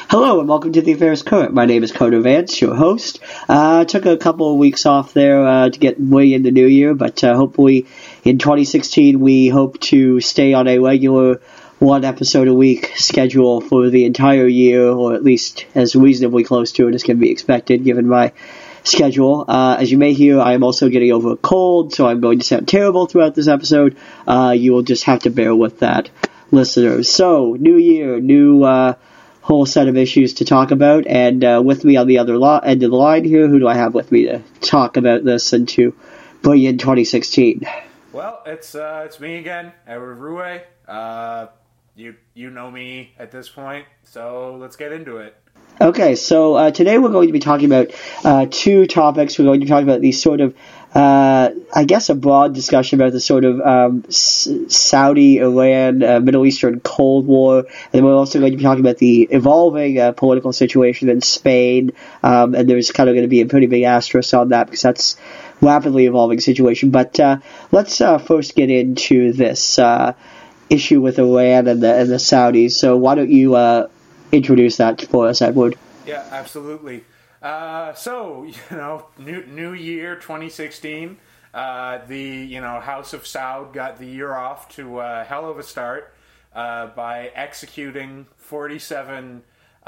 Hello and welcome to the Affairs Current. My name is Coder Vance, your host. Took a couple of weeks off there to get way in the new year, but hopefully in 2016 we hope to stay on a regular one episode a week schedule for the entire year, or at least as reasonably close to it as can be expected given my schedule. As you may hear, I am also getting over a cold, so I'm going to sound terrible throughout this episode. You will just have to bear with that, listeners. So, new year, new whole set of issues to talk about, and with me on the other end of the line here, who do I have with me to talk about this and to bring in 2016? Well, it's me again, Edward Rue. You know me at this point, so let's get into it. Okay, so today we're going to be talking about two topics. We're going to talk about these sort of, I guess, a broad discussion about the sort of Saudi, Iran, Middle Eastern Cold War, and we're also going to be talking about the evolving political situation in Spain, and there's kind of going to be a pretty big asterisk on that because that's a rapidly evolving situation. But let's first get into this issue with Iran and the Saudis. So why don't you introduce that for us, Edward? Yeah, absolutely. So, new year 2016. The House of Saud got the year off to a hell of a start by executing 47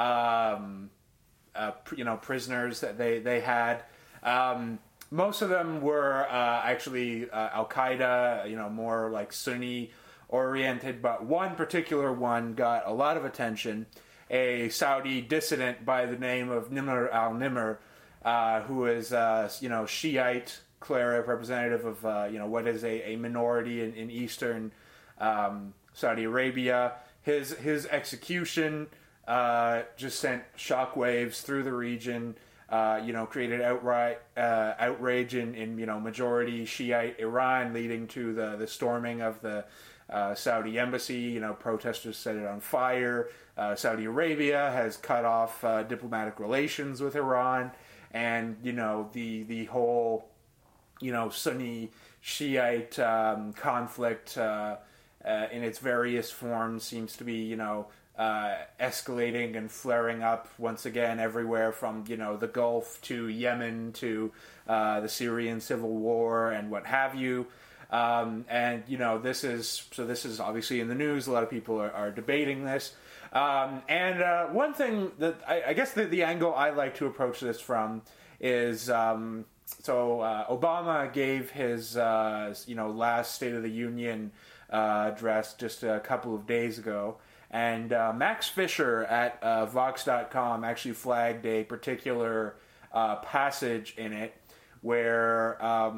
prisoners that they had. Most of them were actually Al Qaeda, more like Sunni oriented, but one particular one got a lot of attention. A Saudi dissident by the name of Nimr al-Nimr, who is, Shiite cleric, representative of, what is a minority in eastern Saudi Arabia. His execution just sent shockwaves through the region, created outrage in majority Shiite Iran, leading to the storming of the Saudi embassy. Protesters set it on fire. Saudi Arabia has cut off diplomatic relations with Iran, and the whole Sunni Shiite conflict in its various forms seems to be escalating and flaring up once again everywhere from the Gulf to Yemen to the Syrian civil war and what have you. This is obviously in the news. A lot of people are debating this. One thing that I guess the angle I like to approach this from is, Obama gave his, last State of the Union address just a couple of days ago. And Max Fisher at Vox.com actually flagged a particular passage in it where,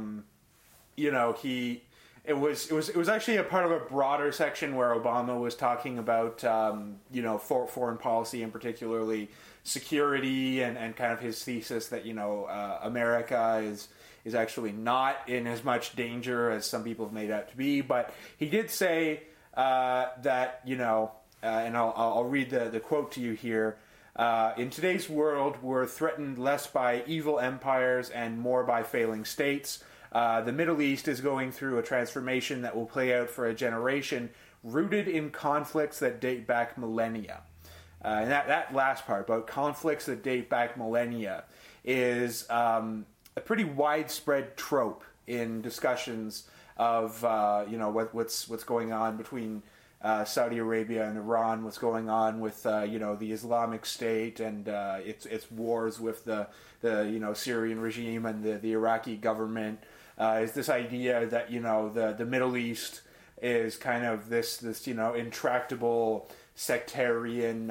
It was actually a part of a broader section where Obama was talking about foreign policy and particularly security and kind of his thesis that America is actually not in as much danger as some people have made out to be. But he did say that and I'll read the quote to you here. In today's world, we're threatened less by evil empires and more by failing states. The Middle East is going through a transformation that will play out for a generation, rooted in conflicts that date back millennia. And that last part, about conflicts that date back millennia, is a pretty widespread trope in discussions of what's going on between Saudi Arabia and Iran, what's going on with the Islamic State and its wars with the Syrian regime and the Iraqi government. Is this idea that the Middle East is kind of this intractable sectarian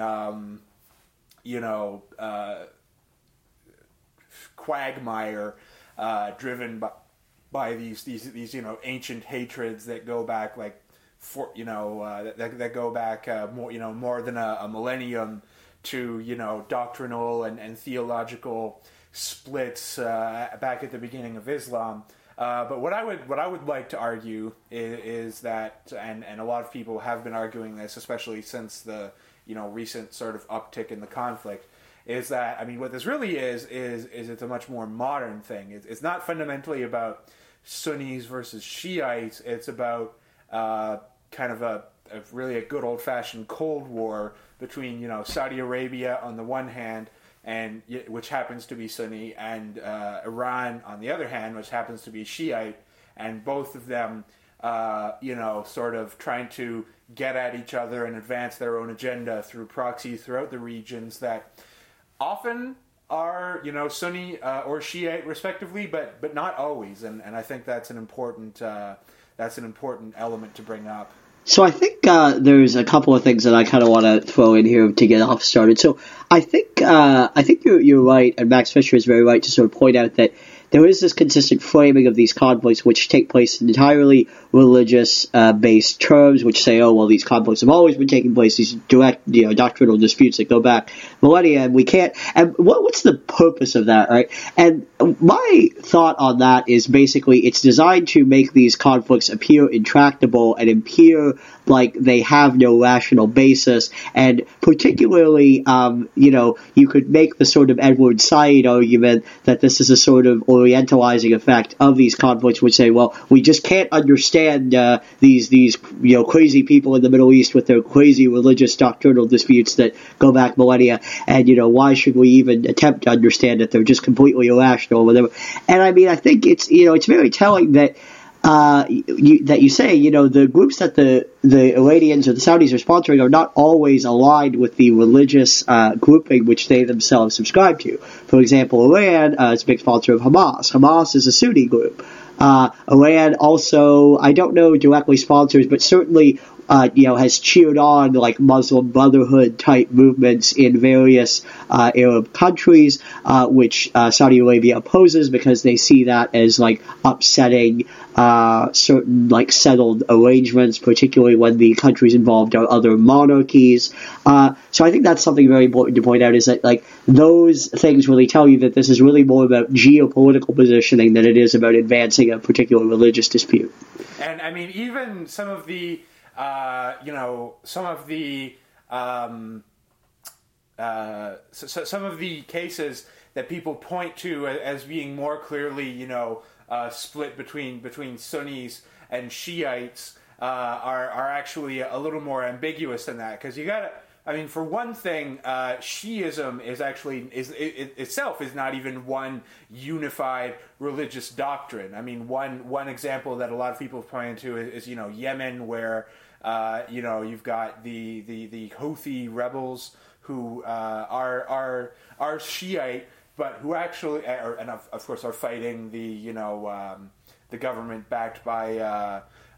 quagmire driven by these ancient hatreds that go back that go back more than a millennium to doctrinal and theological splits back at the beginning of Islam. But what I would like to argue is that, and a lot of people have been arguing this, especially since the recent sort of uptick in the conflict, is that what this really is it's a much more modern thing. It's not fundamentally about Sunnis versus Shiites. It's about kind of really a good old-fashioned Cold War between, you know, Saudi Arabia on the one hand, and which happens to be Sunni, and Iran on the other hand, which happens to be Shiite, and both of them, you know, sort of trying to get at each other and advance their own agenda through proxies throughout the regions that often are, you know, Sunni or Shiite respectively, but not always, and I think that's an important element to bring up. So I think there's a couple of things that I kind of want to throw in here to get off started. So I think you're right, and Max Fisher is very right to sort of point out that there is this consistent framing of these conflicts which take place in entirely religious-based terms, which say, oh, well, these conflicts have always been taking place, these direct, you know, doctrinal disputes that go back millennia, and we can't, and what's the purpose of that, right? And my thought on that is basically it's designed to make these conflicts appear intractable and appear like they have no rational basis, and particularly, you know, you could make the sort of Edward Said argument that this is a sort of orientalizing effect of these conflicts, which say, well, we just can't understand these you know, crazy people in the Middle East with their crazy religious doctrinal disputes that go back millennia, and, you know, why should we even attempt to understand it? They're just completely irrational or whatever. And I mean, I think it's, you know, it's very telling that you say, you know, the groups that the Iranians or the Saudis are sponsoring are not always aligned with the religious grouping which they themselves subscribe to. For example, Iran is a big sponsor of Hamas. Hamas is a Sunni group. Iran also, I don't know directly sponsors, but certainly you know, has cheered on like Muslim Brotherhood type movements in various Arab countries, which Saudi Arabia opposes because they see that as like upsetting certain like settled arrangements, particularly when the countries involved are other monarchies. So I think that's something very important to point out, is that like those things really tell you that this is really more about geopolitical positioning than it is about advancing a particular religious dispute. And I mean, even some of the you know, some of the cases that people point to as being more clearly, you know, split between Sunnis and Shiites are actually a little more ambiguous than that, because you got to. I mean, for one thing, Shiism is actually itself is not even one unified religious doctrine. I mean, one example that a lot of people have pointed to is you know, Yemen, where you know, you've got the Houthi rebels who are Shiite, but who actually and of course are fighting the, you know, the government backed by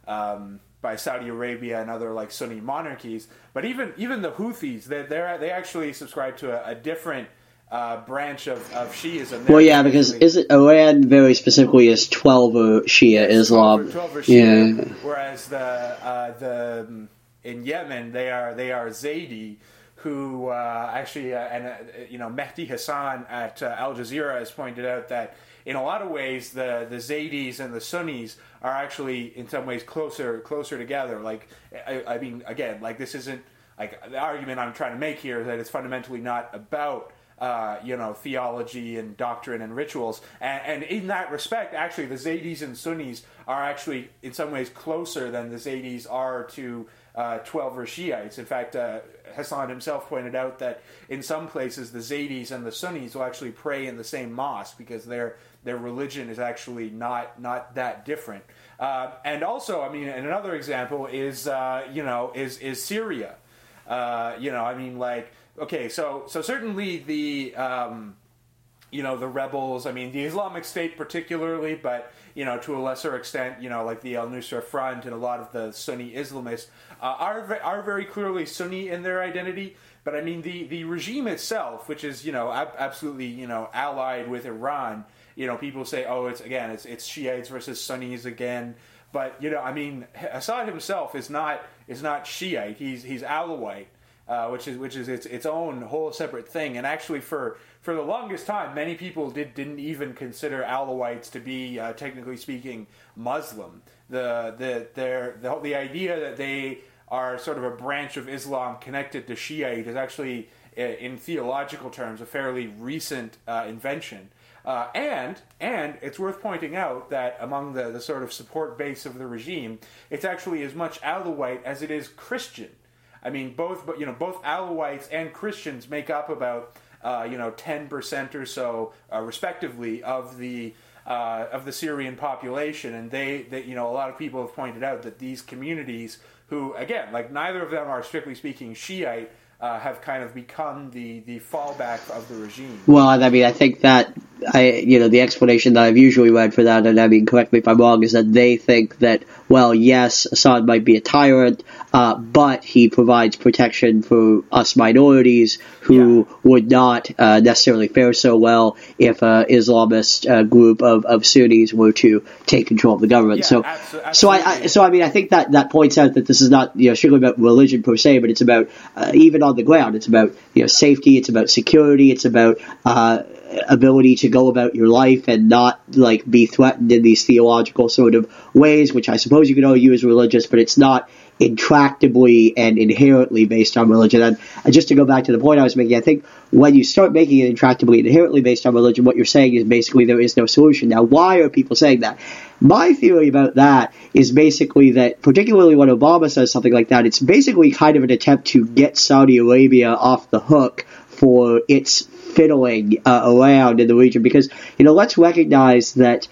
Saudi Arabia and other like Sunni monarchies. But even the Houthis, they actually subscribe to a different branch of Shiism. Well, yeah, because is it Iran very specifically is 12er Shia Islam? 12er Shia, yeah. Whereas the in Yemen they are Zaydi, who actually you know, Mehdi Hassan at Al Jazeera has pointed out that in a lot of ways the Zaydis and the Sunnis are actually in some ways closer together. Like I mean, again, like this isn't like the argument I'm trying to make here is that it's fundamentally not about you know, theology and doctrine and rituals, and in that respect, actually, the Zaydis and Sunnis are actually in some ways closer than the Zaydis are to 12er Shiites. In fact, Hassan himself pointed out that in some places the Zaydis and the Sunnis will actually pray in the same mosque because their religion is actually not that different. And also, I mean, and another example is you know, is Syria. You know, I mean, like. Okay, so certainly the you know, the rebels, I mean the Islamic State particularly, but you know, to a lesser extent, you know, like the Al-Nusra Front and a lot of the Sunni Islamists are very clearly Sunni in their identity. But I mean the regime itself, which is, you know, absolutely, you know, allied with Iran. You know, people say, oh, it's Shiites versus Sunnis again. But you know, I mean, Assad himself is not Shiite. He's Alawite. Which is its own whole separate thing, and actually for the longest time, many people didn't even consider Alawites to be technically speaking Muslim. The idea that they are sort of a branch of Islam connected to Shiite is actually, in theological terms, a fairly recent invention. And it's worth pointing out that among the sort of support base of the regime, it's actually as much Alawite as it is Christian. I mean, both Alawites and Christians make up about 10% or so, respectively, of the Syrian population, and they a lot of people have pointed out that these communities, who again, like neither of them are strictly speaking Shiite, have kind of become the fallback of the regime. Well, I mean, I think that the explanation that I've usually read for that, and I mean, correct me if I'm wrong, is that they think that, well, yes, Assad might be a tyrant, but he provides protection for us minorities who would not necessarily fare so well if an Islamist group of Sunnis were to take control of the government. Yeah, so, absolutely. I mean, I think that points out that this is not strictly about religion per se, but it's about even on the ground, it's about safety, it's about security, it's about ability to go about your life and not be threatened in these theological sort of ways, which I suppose you could argue is religious, but it's not intractably and inherently based on religion. And just to go back to the point I was making, I think when you start making it intractably and inherently based on religion, what you're saying is basically there is no solution. Now, why are people saying that? My theory about that is basically that, particularly when Obama says something like that, it's basically kind of an attempt to get Saudi Arabia off the hook for its fiddling around in the region, because let's recognize that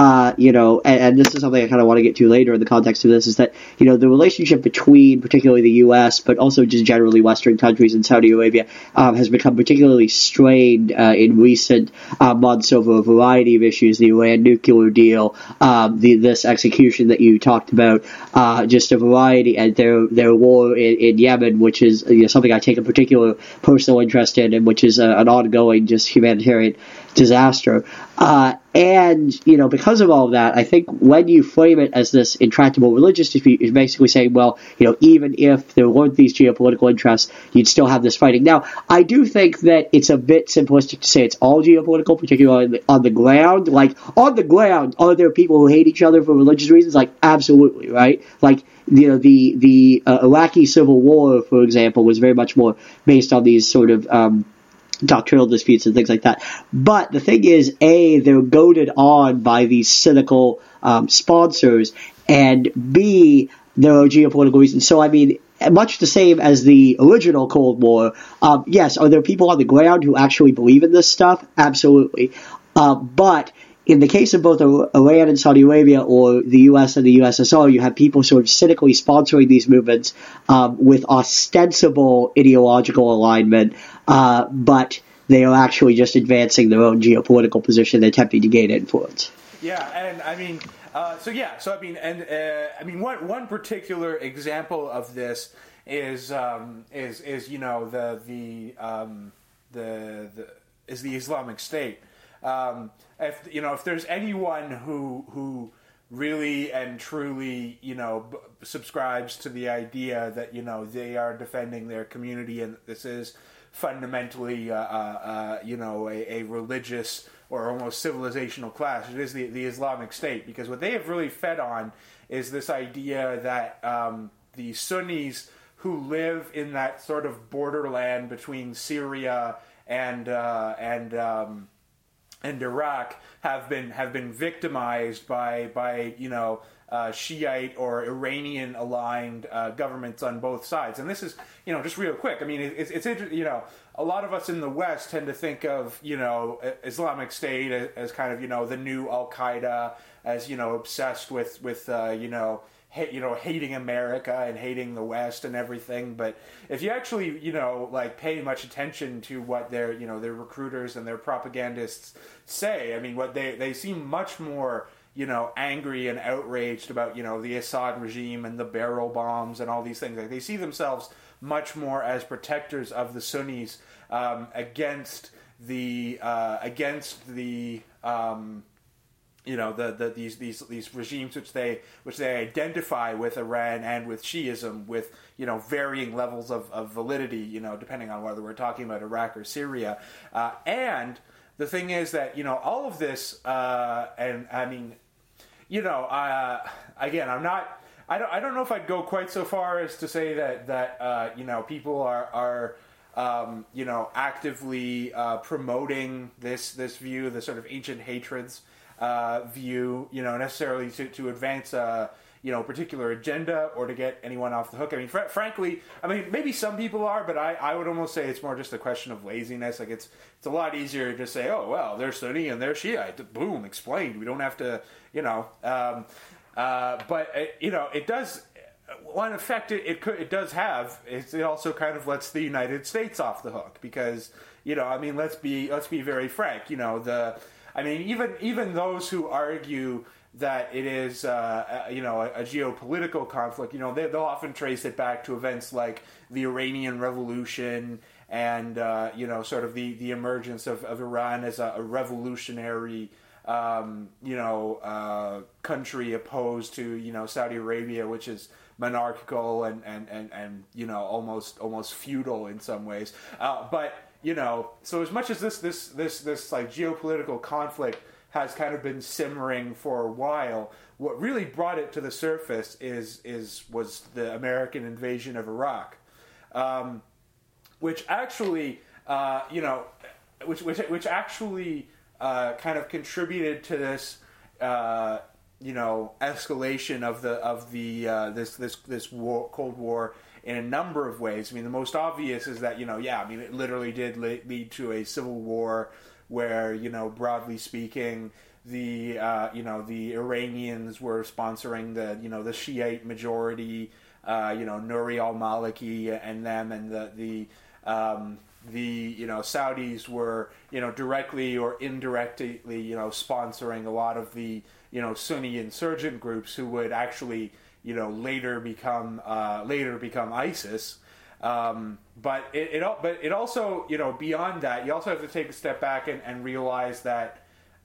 and this is something I kind of want to get to later in the context of this, is that the relationship between particularly the U.S. but also just generally Western countries and Saudi Arabia has become particularly strained in recent months over a variety of issues: the Iran nuclear deal, this execution that you talked about, just a variety, and their war in Yemen, which is something I take a particular personal interest in, and which is an ongoing just humanitarian disaster. And because of all of that, I think when you frame it as this intractable religious dispute, you're basically saying, well, even if there weren't these geopolitical interests, you'd still have this fighting. Now, I do think that it's a bit simplistic to say it's all geopolitical, particularly on the ground. Like, on the ground, are there people who hate each other for religious reasons? Like, absolutely, right? Like, the Iraqi civil war, for example, was very much more based on these sort of doctrinal disputes and things like that. But the thing is, A, they're goaded on by these cynical sponsors, and B, there are geopolitical reasons. So, I mean, much the same as the original Cold War, yes, are there people on the ground who actually believe in this stuff? Absolutely. But in the case of both Iran and Saudi Arabia, or the U.S. and the USSR, you have people sort of cynically sponsoring these movements with ostensible ideological alignment, but they are actually just advancing their own geopolitical position, attempting to gain influence. Yeah, and I mean, one particular example of this is the Islamic State. If there's anyone who really and truly subscribes to the idea that they are defending their community, and this is fundamentally a religious or almost civilizational clash, it is the Islamic State, because what they have really fed on is this idea that the Sunnis who live in that sort of borderland between Syria and Iraq have been victimized by Shiite or Iranian aligned governments on both sides. And this is just real quick. I mean, it's a lot of us in the West tend to think of Islamic State as kind of the new Al Qaeda, as obsessed with hating America and hating the West and everything. But if you actually, pay much attention to what their recruiters and their propagandists say, I mean, what they seem much more, angry and outraged about, the Assad regime and the barrel bombs and all these things. Like, they see themselves much more as protectors of the Sunnis against these regimes which they identify with Iran and with Shiism, with varying levels of validity, depending on whether we're talking about Iraq or Syria. And the thing is that all of this, and I mean, again, I don't know if I'd go quite so far as to say that people are actively promoting this view, the sort of ancient hatreds view, necessarily to advance a particular agenda or to get anyone off the hook. I mean, frankly, maybe some people are, but I would almost say it's more just a question of laziness. Like it's a lot easier to just say, oh, well, they're Sunni and they're Shiite. Boom, explained. We don't have to, but it does. One effect it does have is it also kind of lets the United States off the hook because let's be very frank. Even those who argue that it is a geopolitical conflict, they'll often trace it back to events like the Iranian Revolution and sort of the emergence of Iran as a revolutionary country opposed to Saudi Arabia, which is monarchical and almost feudal in some ways. But so as much as this like geopolitical conflict has kind of been simmering for a while, what really brought it to the surface was the American invasion of Iraq, which actually which actually kind of contributed to this escalation of this war, Cold War in a number of ways. I mean, the most obvious is that it literally did lead to a civil war where broadly speaking, the Iranians were sponsoring the Shiite majority, Nouri al-Maliki and them, and the Saudis were directly or indirectly sponsoring a lot of the Sunni insurgent groups who would actually later become ISIS. But it also beyond that, you also have to take a step back and realize that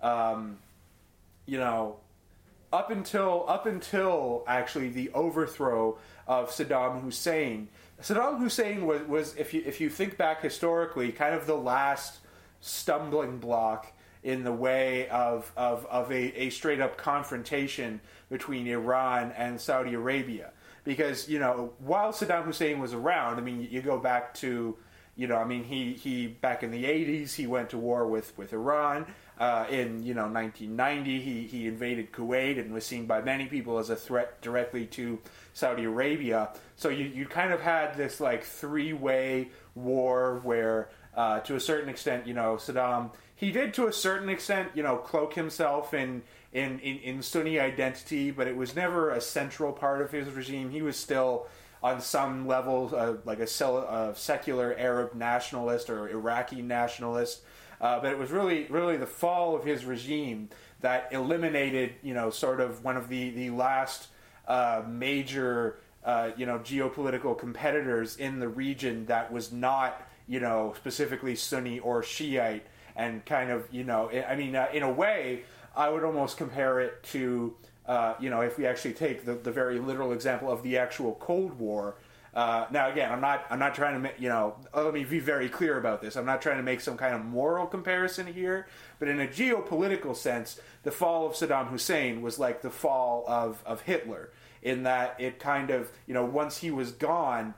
up until actually the overthrow of Saddam Hussein was if you think back historically, kind of the last stumbling block in the way of a straight up confrontation between Iran and Saudi Arabia. Because, while Saddam Hussein was around, you go back to, he back in the 80s, he went to war with Iran. In 1990, he invaded Kuwait and was seen by many people as a threat directly to Saudi Arabia. So you kind of had this like three-way war where, to a certain extent, Saddam, he did to a certain extent, cloak himself in Sunni identity, but it was never a central part of his regime. He was still, on some level, like a secular Arab nationalist or Iraqi nationalist. But it was really the fall of his regime that eliminated, sort of one of the last major, geopolitical competitors in the region that was not, specifically Sunni or Shiite, and kind of, in a way, I would almost compare it to, if we actually take the very literal example of the actual Cold War. Now, again, I'm not trying to make, let me be very clear about this. I'm not trying to make some kind of moral comparison here, but in a geopolitical sense, the fall of Saddam Hussein was like the fall of Hitler, in that it kind of, once he was gone,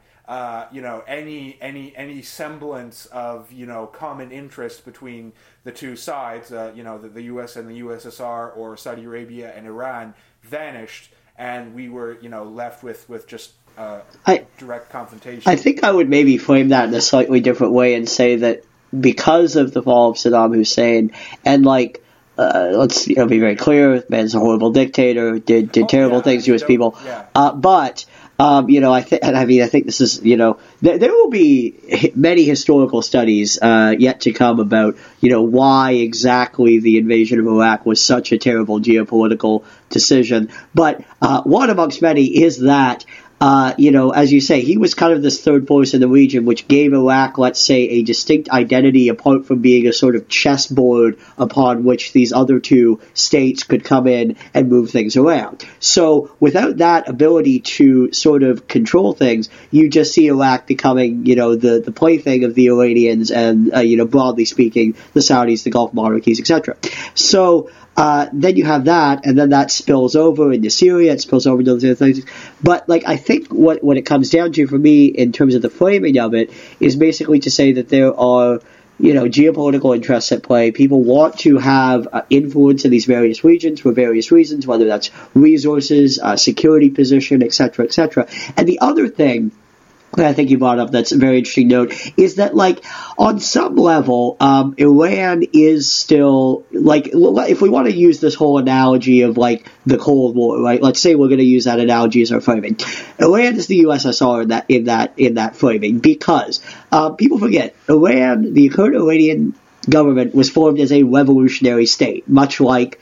any semblance of, common interest between the two sides, the U.S. and the USSR, or Saudi Arabia and Iran, vanished, and we were, left with just direct confrontation. I think I would maybe frame that in a slightly different way and say that because of the fall of Saddam Hussein, and let's be very clear, the man's a horrible dictator, did terrible things to his people, but I think this is, there will be many historical studies yet to come about, why exactly the invasion of Iraq was such a terrible geopolitical decision. But one amongst many is that, as you say, he was kind of this third force in the region, which gave Iraq, let's say, a distinct identity apart from being a sort of chessboard upon which these other two states could come in and move things around. So without that ability to sort of control things, you just see Iraq becoming, the plaything of the Iranians and, broadly speaking, the Saudis, the Gulf monarchies, etc. So, then you have that, and then that spills over into Syria, it spills over into other things. But like I think what it comes down to for me in terms of the framing of it is basically to say that there are geopolitical interests at play. People want to have influence in these various regions for various reasons, whether that's resources, security position, etc., etc. And the other thing that I think you brought up that's a very interesting note is that, like, on some level, Iran is still, like, if we want to use this whole analogy of, like, the Cold War, right? Let's say we're going to use that analogy as our framing. Iran is the USSR in that framing because people forget Iran, the current Iranian government was formed as a revolutionary state, much like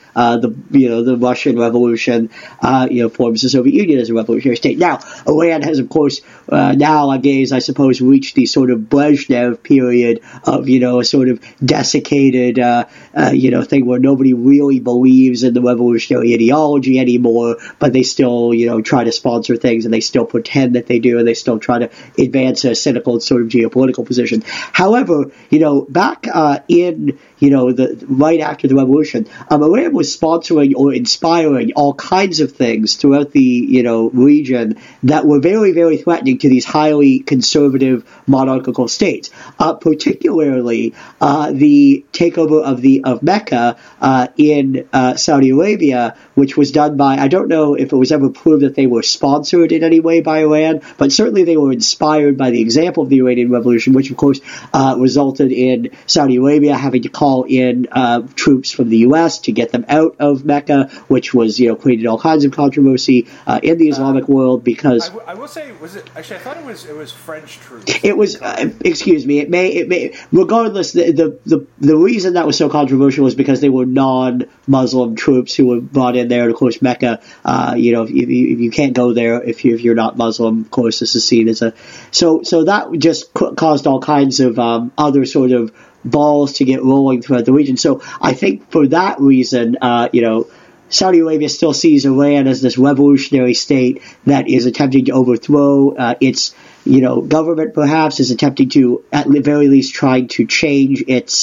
the Russian Revolution forms the Soviet Union as a revolutionary state. Now, Iran has, of course, nowadays, I suppose, reached the sort of Brezhnev period of a sort of desiccated thing where nobody really believes in the revolutionary ideology anymore, but they still try to sponsor things and they still pretend that they do, and they still try to advance a cynical sort of geopolitical position. However, back in the right after the revolution, Iran was sponsoring or inspiring all kinds of things throughout the region that were very, very threatening to these highly conservative monarchical states. Particularly the takeover of Mecca in Saudi Arabia, which was done by, I don't know if it was ever proved that they were sponsored in any way by Iran, but certainly they were inspired by the example of the Iranian Revolution, which of course resulted in Saudi Arabia having to call in troops from the U.S. to get them out of Mecca, which was created all kinds of controversy in the Islamic world because I will say, was it actually? I thought it was French troops. It was. Excuse me. It may. Regardless, the reason that was so controversial was because they were non-Muslim troops who were brought in there. And of course, Mecca. If you can't go there if you're not Muslim, of course, this is seen as a. So that just caused all kinds of other sort of balls to get rolling throughout the region. So I think for that reason, Saudi Arabia still sees Iran as this revolutionary state that is attempting to overthrow its government, perhaps, is attempting to, at the very least, trying to change its,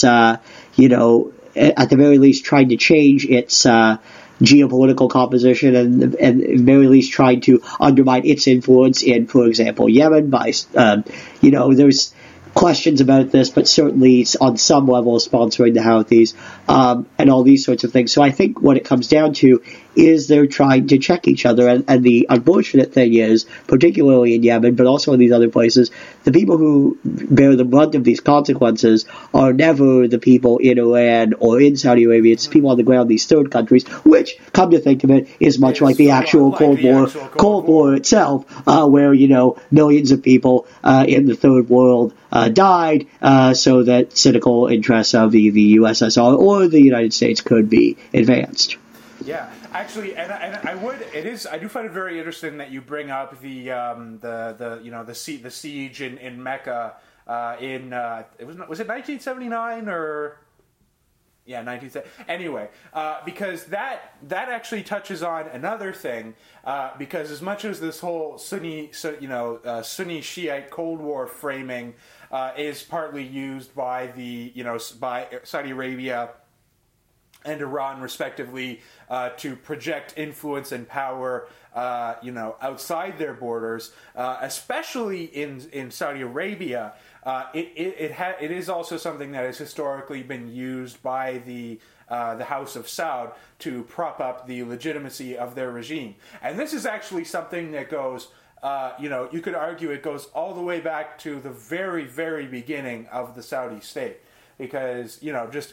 geopolitical composition and at the very least trying to undermine its influence in, for example, Yemen by, there's questions about this, but certainly on some level sponsoring the Houthis and all these sorts of things. So I think what it comes down to is they're trying to check each other. And the unfortunate thing is, particularly in Yemen, but also in these other places, the people who bear the brunt of these consequences are never the people in Iran or in Saudi Arabia. It's people on the ground in these third countries, which, come to think of it, is much like the actual Cold War itself, where, millions of people in the third world died so that cynical interests of the USSR or the United States could be advanced. Yeah, actually, and I do find it very interesting that you bring up the siege in Mecca was it 1979 or. Yeah, 1970. Anyway, because that actually touches on another thing. Because as much as this whole Sunni Shiite Cold War framing is partly used by by Saudi Arabia and Iran, respectively, to project influence and power, outside their borders, especially in Saudi Arabia. It is also something that has historically been used by the House of Saud to prop up the legitimacy of their regime. And this is actually something that goes, you could argue it goes all the way back to the very, very beginning of the Saudi state. Because, just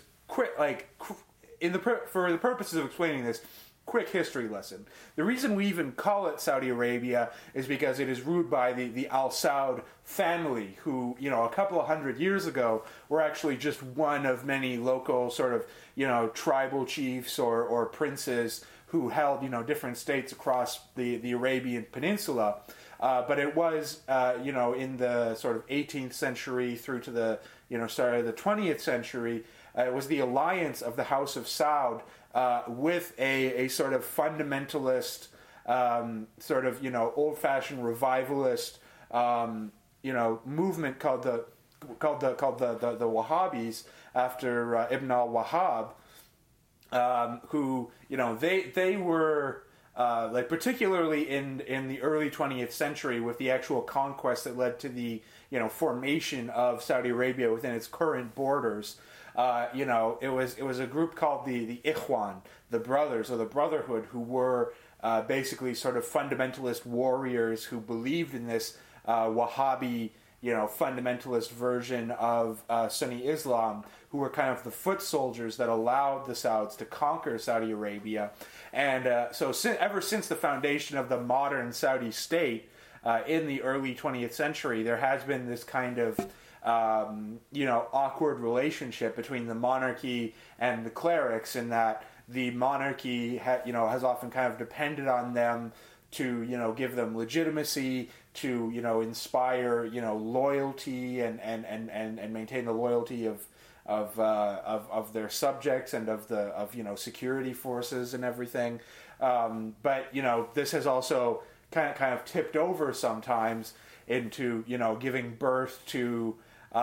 for the purposes of explaining this, quick history lesson. The reason we even call it Saudi Arabia is because it is ruled by the Al Saud family, who, a couple of hundred years ago were actually just one of many local sort of, tribal chiefs or princes who held, different states across the Arabian Peninsula. But it was, in the sort of 18th century through to the, start of the 20th century, it was the alliance of the House of Saud with a sort of fundamentalist, old-fashioned revivalist, movement called the Wahhabis after Ibn al-Wahhab. who, they were like particularly in the early 20th century with the actual conquest that led to the formation of Saudi Arabia within its current borders. It was a group called the Ikhwan, the Brothers or the Brotherhood, who were basically sort of fundamentalist warriors who believed in this Wahhabi, fundamentalist version of Sunni Islam, who were kind of the foot soldiers that allowed the Sauds to conquer Saudi Arabia. And ever since the foundation of the modern Saudi state in the early 20th century, there has been this kind of awkward relationship between the monarchy and the clerics, in that the monarchy has often kind of depended on them to give them legitimacy, to inspire loyalty and maintain the loyalty of their subjects and of security forces and everything. But this has also kind of tipped over sometimes into giving birth to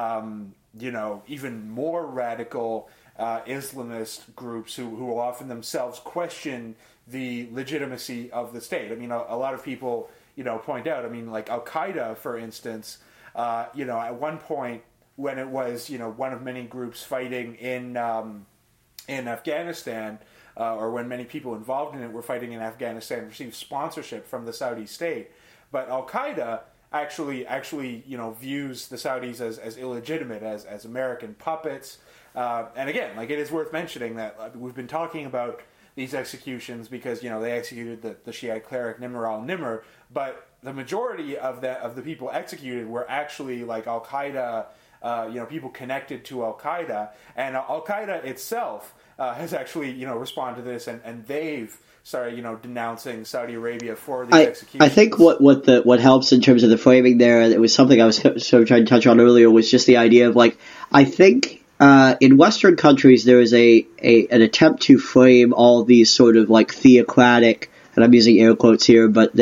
even more radical Islamist groups who often themselves question the legitimacy of the state. I mean, a lot of people point out, I mean, like Al-Qaeda, for instance, at one point when it was one of many groups fighting in Afghanistan, or when many people involved in it were fighting in Afghanistan, received sponsorship from the Saudi state. But Al-Qaeda actually views the Saudis as illegitimate, as American puppets. And again, like, it is worth mentioning that we've been talking about these executions because they executed the Shiite cleric Nimr al-Nimr, but the majority of the people executed were actually like Al-Qaeda, people connected to Al-Qaeda, and Al-Qaeda itself has actually responded to this, and they've started denouncing Saudi Arabia for these executions. I think what helps in terms of the framing there, it was something I was sort of trying to touch on earlier, was just the idea of, like, I think in Western countries there is an attempt to frame all these sort of like theocratic, and I'm using air quotes here, but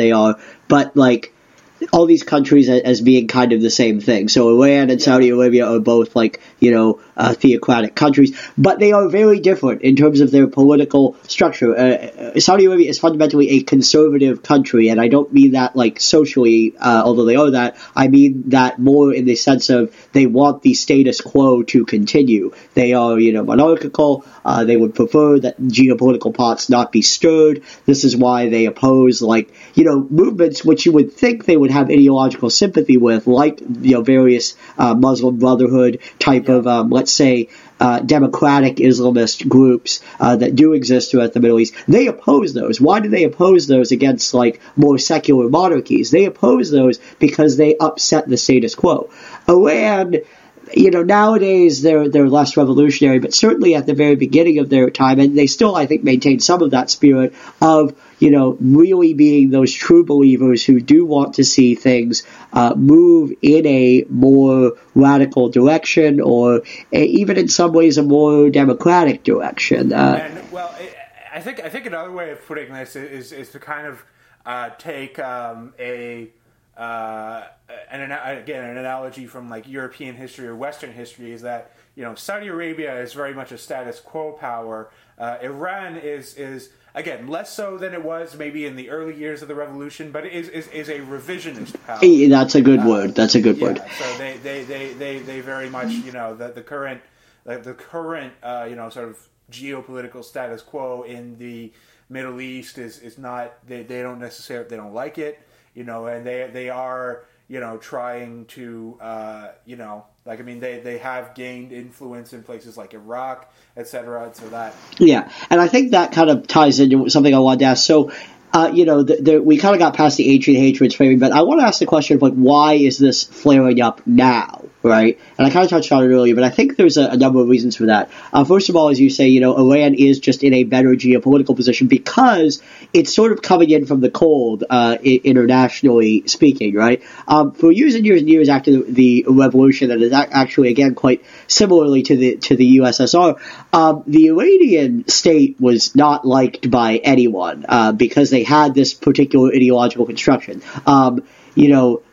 like all these countries as being kind of the same thing. So Iran and Saudi Arabia are both like, theocratic countries, but they are very different in terms of their political structure. Saudi Arabia is fundamentally a conservative country, and I don't mean that like socially, although they are that. I mean that more in the sense of they want the status quo to continue. They are, monarchical. They would prefer that geopolitical pots not be stirred. This is why they oppose, like, movements which you would think they would have ideological sympathy with, like, various Muslim Brotherhood type of, let's say, democratic Islamist groups that do exist throughout the Middle East. They oppose those. Why do they oppose those against, like, more secular monarchies? They oppose those because they upset the status quo. Iran, nowadays they're less revolutionary, but certainly at the very beginning of their time, and they still, I think, maintain some of that spirit of, really being those true believers who do want to see things move in a more radical direction, or even in some ways a more democratic direction. I think another way of putting this is to kind of take an analogy from like European history or Western history, is that Saudi Arabia is very much a status quo power. Iran is again less so than it was maybe in the early years of the revolution, but it is a revisionist power. That's a good word. That's a good word. So they very much the current sort of geopolitical status quo in the Middle East is not, they don't necessarily, they don't like it. And they are, trying to, they have gained influence in places like Iraq, etc. So that. Yeah, and I think that kind of ties into something I wanted to ask. So, we kind of got past the ancient hatreds framing, but I want to ask the question of, like, why is this flaring up now, right? And I kind of touched on it earlier, but I think there's a number of reasons for that. First of all, as you say, Iran is just in a better geopolitical position because it's sort of coming in from the cold, internationally speaking, right? For years and years and years after the revolution, that is actually, again, quite similarly to the USSR, the Iranian state was not liked by anyone because they had this particular ideological construction.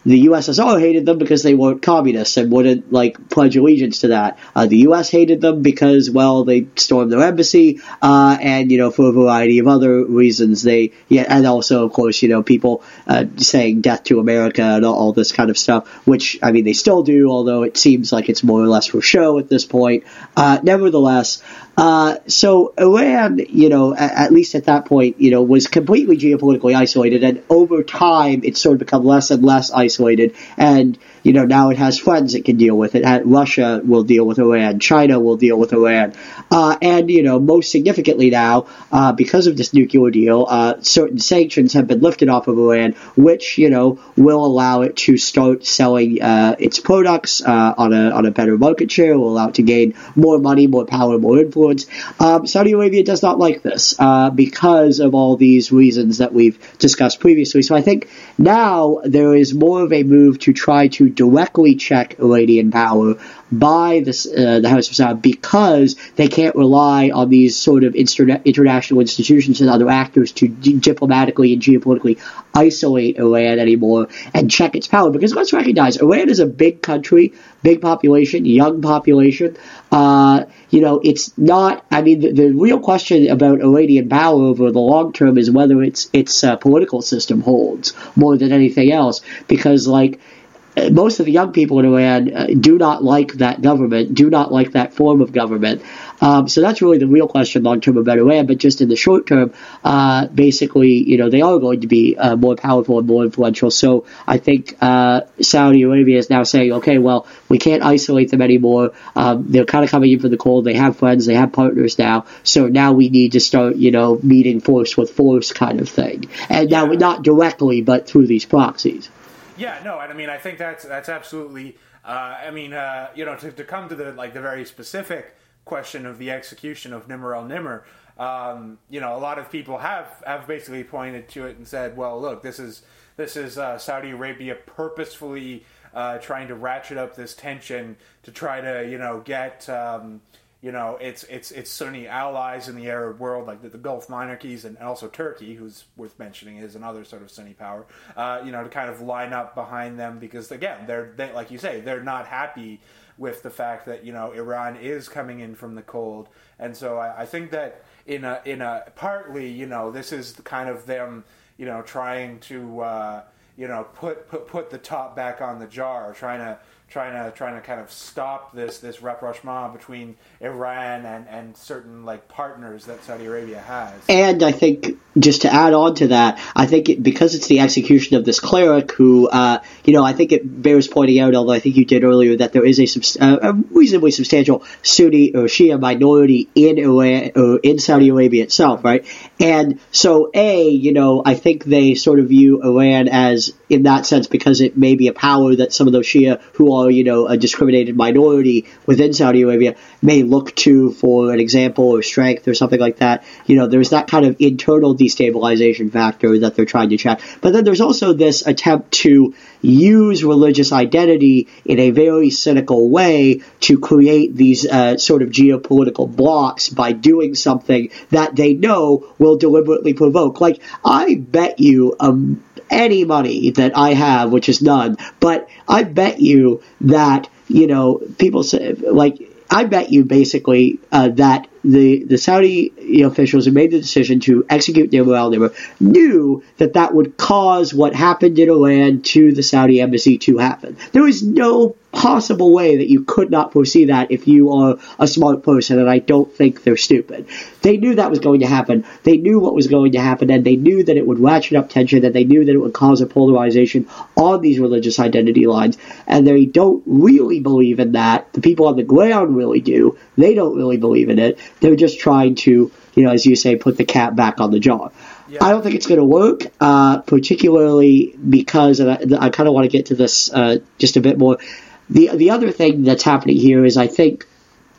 the USSR hated them because they weren't communists and wouldn't pledge allegiance to that. The U.S. hated them because, well, they stormed their embassy, and for a variety of other reasons. And also, of course, people saying "death to America" and all this kind of stuff, which they still do, although it seems like it's more or less for show at this point. Nevertheless. So Iran, at least at that point, was completely geopolitically isolated, and over time it's sort of become less and less isolated, and now it has friends it can deal with. Russia will deal with Iran, China will deal with Iran, and most significantly now, because of this nuclear deal, certain sanctions have been lifted off of Iran, which will allow it to start selling its products on a better market share, will allow it to gain more money, more power, more influence. Saudi Arabia does not like this because of all these reasons that we've discussed previously. So I think now there is more of a move to try to directly check Iranian power by the House of Saud, because they can't rely on these sort of international institutions and other actors to diplomatically and geopolitically isolate Iran anymore and check its power. Because let's recognize, Iran is a big country, big population, young population. It's not, the real question about Iranian power over the long term is whether its political system holds more than anything else, because most of the young people in Iran do not like that government, do not like that form of government. So that's really the real question long term about Iran. But just in the short term, basically, they are going to be more powerful and more influential. So I think Saudi Arabia is now saying, okay, well, we can't isolate them anymore. They're kind of coming in for the cold. They have friends. They have partners now. So now we need to start, meeting force with force kind of thing. And now not directly, but through these proxies. Yeah, no, and I think that's absolutely. To come to the very specific question of the execution of Nimr al-Nimr, a lot of people have basically pointed to it and said, well, look, this is Saudi Arabia purposefully trying to ratchet up this tension to try to get. Its Sunni allies in the Arab world, like the Gulf monarchies, and also Turkey, who's worth mentioning, is another sort of Sunni power, to kind of line up behind them, because again, they like you say, they're not happy with the fact that Iran is coming in from the cold, and so I think that in a partly this is kind of them trying to put the top back on the jar, trying to kind of stop this rapprochement between Iran and certain partners that Saudi Arabia has. And I think, just to add on to that, I think because it's the execution of this cleric who, I think it bears pointing out, although I think you did earlier, that there is a reasonably substantial Sunni or Shia minority in Iran, or in Saudi Arabia itself, right? And so, I think they sort of view Iran as, in that sense, because it may be a power that some of those Shia who are, a discriminated minority within Saudi Arabia may look to for an example or strength or something like that. There's that kind of internal destabilization factor that they're trying to check. But then there's also this attempt to use religious identity in a very cynical way to create these sort of geopolitical blocks by doing something that they know will deliberately provoke. I bet you any money that I have, which is none, but I bet you that, people say, I bet you basically that the Saudi officials who made the decision to execute Nimr al-Nimr knew that would cause what happened in Iran to the Saudi embassy to happen. There is no possible way that you could not foresee that if you are a smart person, and I don't think they're stupid. They knew that was going to happen. They knew what was going to happen, and they knew that it would ratchet up tension, and they knew that it would cause a polarization on these religious identity lines, and they don't really believe in that. The people on the ground really do. They don't really believe in it. They're just trying to, as you say, put the cat back on the jar. Yeah. I don't think it's going to work, particularly because, and I kind of want to get to this just a bit more. The other thing that's happening here is, I think,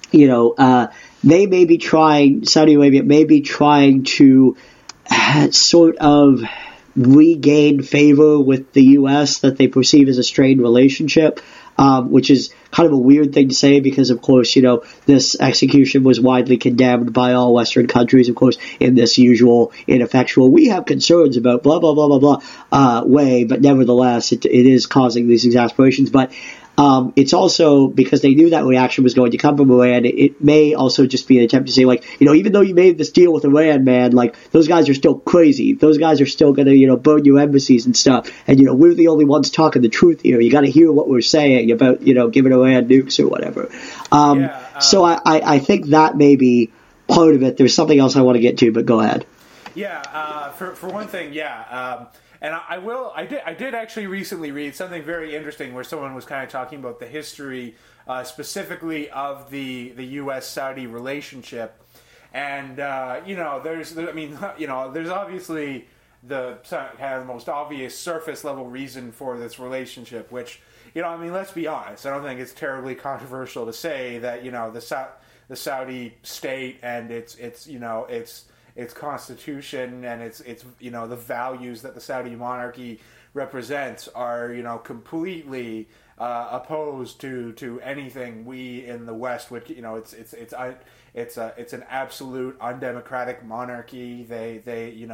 they may be trying, Saudi Arabia may be trying to sort of regain favor with the U.S. that they perceive as a strained relationship. which is kind of a weird thing to say because, of course, this execution was widely condemned by all Western countries, of course, in this usual ineffectual, we have concerns about blah, blah, blah, blah, blah way, but nevertheless, it is causing these exasperations. But it's also because they knew that reaction was going to come from Iran. It may also just be an attempt to say, even though you made this deal with Iran, man, those guys are still crazy. Those guys are still going to, burn your embassies and stuff. And, we're the only ones talking the truth here. You got to hear what we're saying about, giving Iran nukes or whatever. So I think that may be part of it. There's something else I want to get to, but go ahead. Yeah, for one thing, and I did actually recently read something very interesting where someone was kind of talking about the history specifically of the U.S.-Saudi relationship. And, there's obviously the kind of the most obvious surface level reason for this relationship, which, let's be honest. I don't think it's terribly controversial to say that, the Saudi state and its constitution and its the values that the Saudi monarchy represents are completely opposed to anything we in the West would it's an absolute undemocratic monarchy. They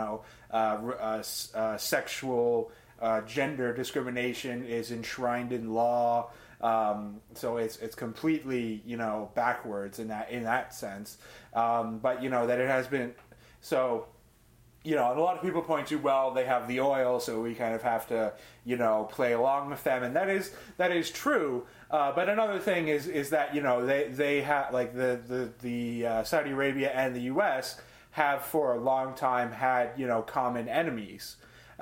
sexual gender discrimination is enshrined in law. So it's completely backwards in that sense. But that it has been. So, and a lot of people point to, well, they have the oil, so we kind of have to, play along with them, and that is true. But another thing is that they have the Saudi Arabia and the U.S. have for a long time had common enemies.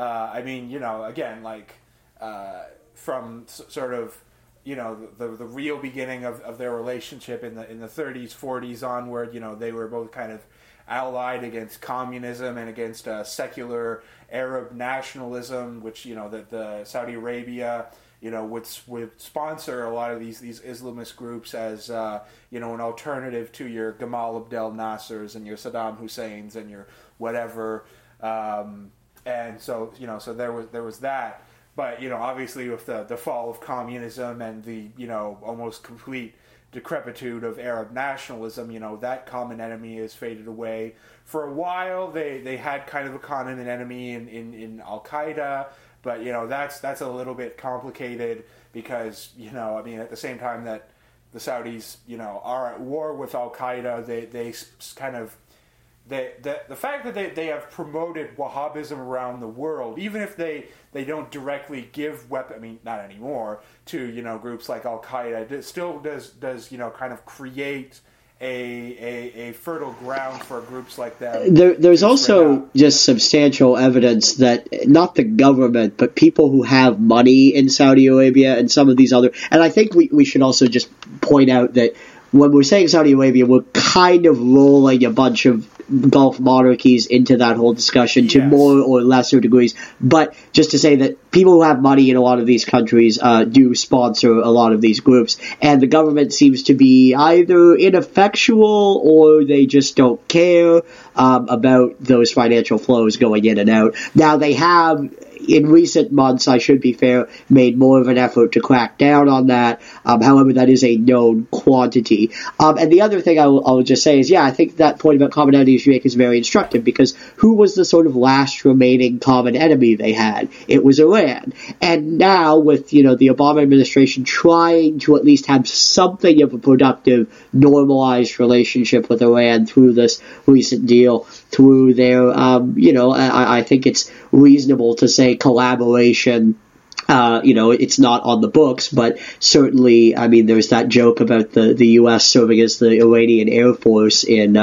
From sort of the real beginning of their relationship in the 30s, 40s onward, they were both kind of allied against communism and against secular Arab nationalism, which the Saudi Arabia would sponsor a lot of these Islamist groups as an alternative to your Gamal Abdel Nassers and your Saddam Husseins and your whatever, and so so there was that, but obviously with the fall of communism and the almost complete decrepitude of Arab nationalism, that common enemy has faded away. For a while, they had kind of a common enemy in Al-Qaeda, but, that's a little bit complicated because, at the same time that the Saudis, are at war with Al-Qaeda, they kind of, the fact that they have promoted Wahhabism around the world, even if they don't directly give not anymore, to groups like Al Qaeda, it still does kind of create a fertile ground for groups like that. There's also just substantial evidence that not the government, but people who have money in Saudi Arabia and some of these other, and I think we should also just point out that when we're saying Saudi Arabia, we're kind of rolling a bunch of Gulf monarchies into that whole discussion to more or lesser degrees. But just to say that people who have money in a lot of these countries do sponsor a lot of these groups, and the government seems to be either ineffectual or they just don't care about those financial flows going in and out. Now, they have, in recent months, I should be fair, made more of an effort to crack down on that. However, that is a known quantity. And the other thing I'll just say is, I think that point about common enemies you make is very instructive, because who was the sort of last remaining common enemy they had? It was Iran. And now, with, the Obama administration trying to at least have something of a productive, normalized relationship with Iran through this recent deal, through their, I think it's reasonable to say collaboration. It's not on the books, but certainly, there's that joke about the U.S. serving as the Iranian Air Force in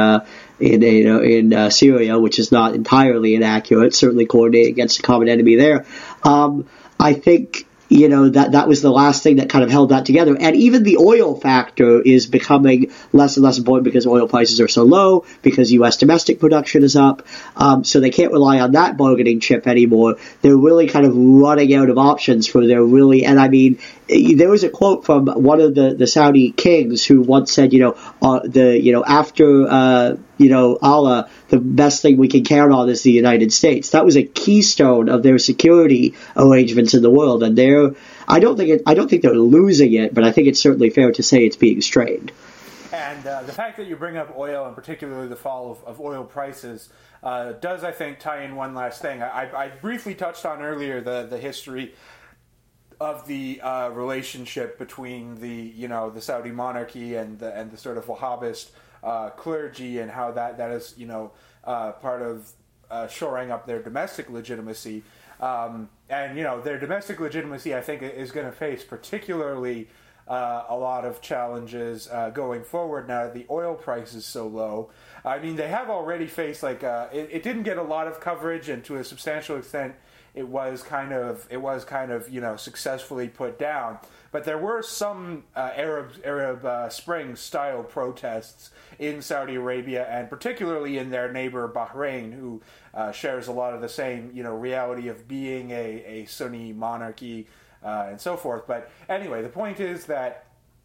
Syria, which is not entirely inaccurate, certainly coordinating against a common enemy there. I think, that was the last thing that kind of held that together. And even the oil factor is becoming less and less important because oil prices are so low, because U.S. domestic production is up. So they can't rely on that bargaining chip anymore. They're really kind of running out of options for their really, and there was a quote from one of the Saudi kings who once said, after Allah, the best thing we can count on is the United States. That was a keystone of their security arrangements in the world, and I don't think they're losing it, but I think it's certainly fair to say it's being strained. And the fact that you bring up oil, and particularly the fall of oil prices, does, I think, tie in one last thing. I briefly touched on earlier the history of the relationship between the Saudi monarchy and the sort of Wahhabist clergy, and how that is part of shoring up their domestic legitimacy. And their domestic legitimacy, I think, is going to face particularly a lot of challenges going forward now that the oil price is so low. I mean, they have already faced it didn't get a lot of coverage, and to a substantial extent, it was kind of successfully put down. But there were some Arab Spring style protests in Saudi Arabia, and particularly in their neighbor Bahrain, who shares a lot of the same reality of being a Sunni monarchy and so forth. But anyway, the point is that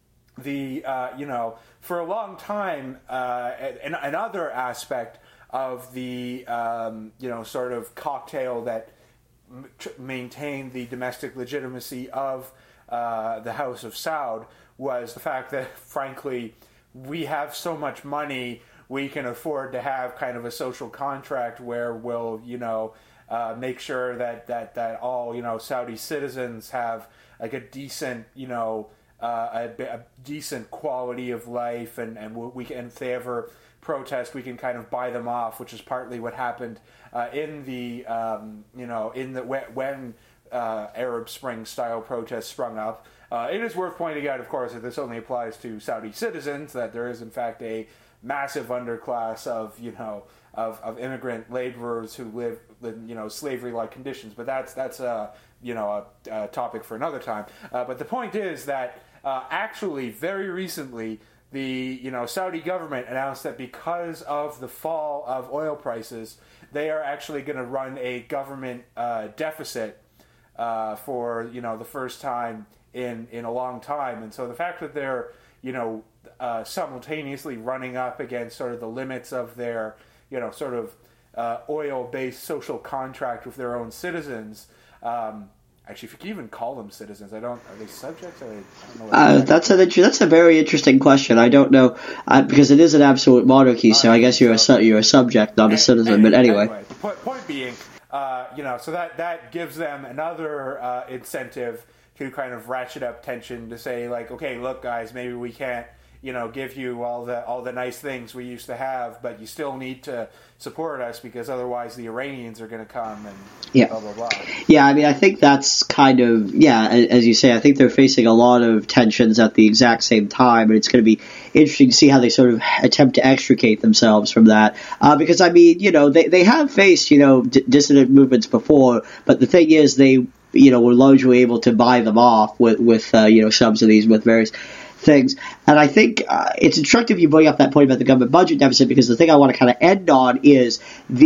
for a long time, another aspect of the sort of cocktail that maintained the domestic legitimacy of the House of Saud was the fact that, frankly, we have so much money, we can afford to have kind of a social contract where we'll make sure that all Saudi citizens have like a decent a decent quality of life, and we can, if they ever protest, we can kind of buy them off, which is partly what happened when Arab Spring style protests sprung up. It is worth pointing out, of course, that this only applies to Saudi citizens, that there is in fact a massive underclass of immigrant laborers who live in slavery-like conditions. But that's a topic for another time. But the point is that actually very recently the Saudi government announced that because of the fall of oil prices, they are actually going to run a government deficit for the first time in a long time. And so the fact that they're simultaneously running up against sort of the limits of their oil-based social contract with their own citizens. Actually, if you can even call them citizens, are they subjects? I don't know. That's a very interesting question. I don't know because it is an absolute monarchy, so I guess you're a subject, not a citizen. But anyway. Point being, so that gives them another incentive to kind of ratchet up tension, to say like, okay, look, guys, maybe we can't give you all the nice things we used to have, but you still need to support us because otherwise the Iranians are going to come and blah, blah, blah. Yeah, I mean, I think that's kind of, as you say, I think they're facing a lot of tensions at the exact same time, and it's going to be interesting to see how they sort of attempt to extricate themselves from that. Because, I mean, they have faced, dissident movements before, but the thing is they, were largely able to buy them off with subsidies, with various things. And I think it's instructive you bring up that point about the government budget deficit, because the thing I want to kind of end on is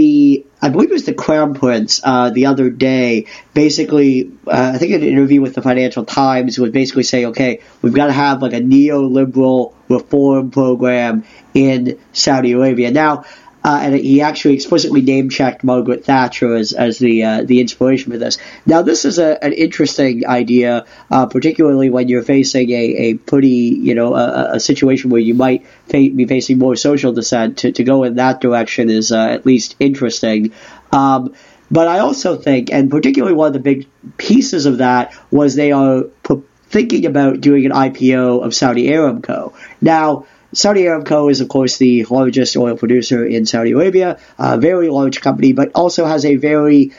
I believe it was the Crown Prince the other day, basically, I think in an interview with the Financial Times, was basically saying, okay, we've got to have like a neoliberal reform program in Saudi Arabia. Now, and he actually explicitly name-checked Margaret Thatcher as the inspiration for this. Now, this is an interesting idea, particularly when you're facing a pretty, a situation where you might be facing more social dissent. To go in that direction is at least interesting. But I also think, and particularly one of the big pieces of that, was they are thinking about doing an IPO of Saudi Aramco. Now, Saudi Aramco is, of course, the largest oil producer in Saudi Arabia, a very large company, but also has a very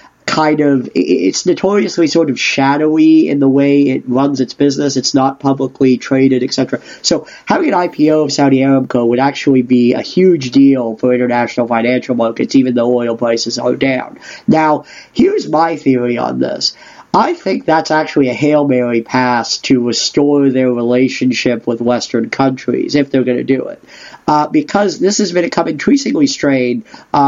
it's notoriously sort of shadowy in the way it runs its business. It's not publicly traded, etc. So having an IPO of Saudi Aramco would actually be a huge deal for international financial markets, even though oil prices are down. Now, here's my theory on this. I think that's actually a Hail Mary pass to restore their relationship with Western countries, if they're going to do it. Because this has become increasingly strained,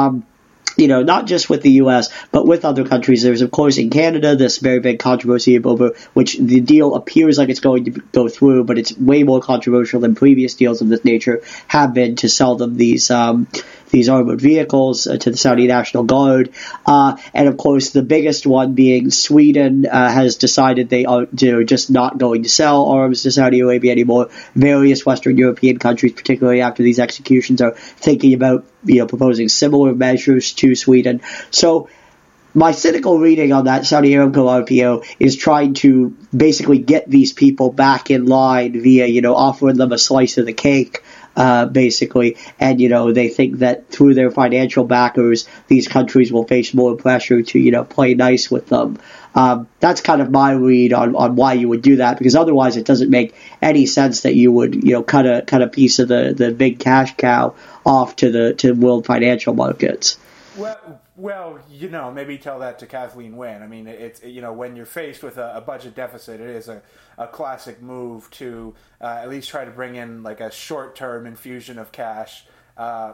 not just with the U.S., but with other countries. There's, of course, in Canada, this very big controversy over which the deal appears like it's going to go through, but it's way more controversial than previous deals of this nature have been, to sell them these these armored vehicles to the Saudi National Guard. And of course, the biggest one being Sweden has decided they are just not going to sell arms to Saudi Arabia anymore. Various Western European countries, particularly after these executions, are thinking about proposing similar measures to Sweden. So my cynical reading on that Saudi Aramco IPO is trying to basically get these people back in line via, offering them a slice of the cake, basically. And, they think that through their financial backers, these countries will face more pressure to, play nice with them. That's kind of my read on why you would do that, because otherwise it doesn't make any sense that you would, cut a piece of the big cash cow off to world financial markets. Well, maybe tell that to Kathleen Wynne. I mean, it's when you're faced with a budget deficit, it is a classic move to at least try to bring in like a short-term infusion of cash. And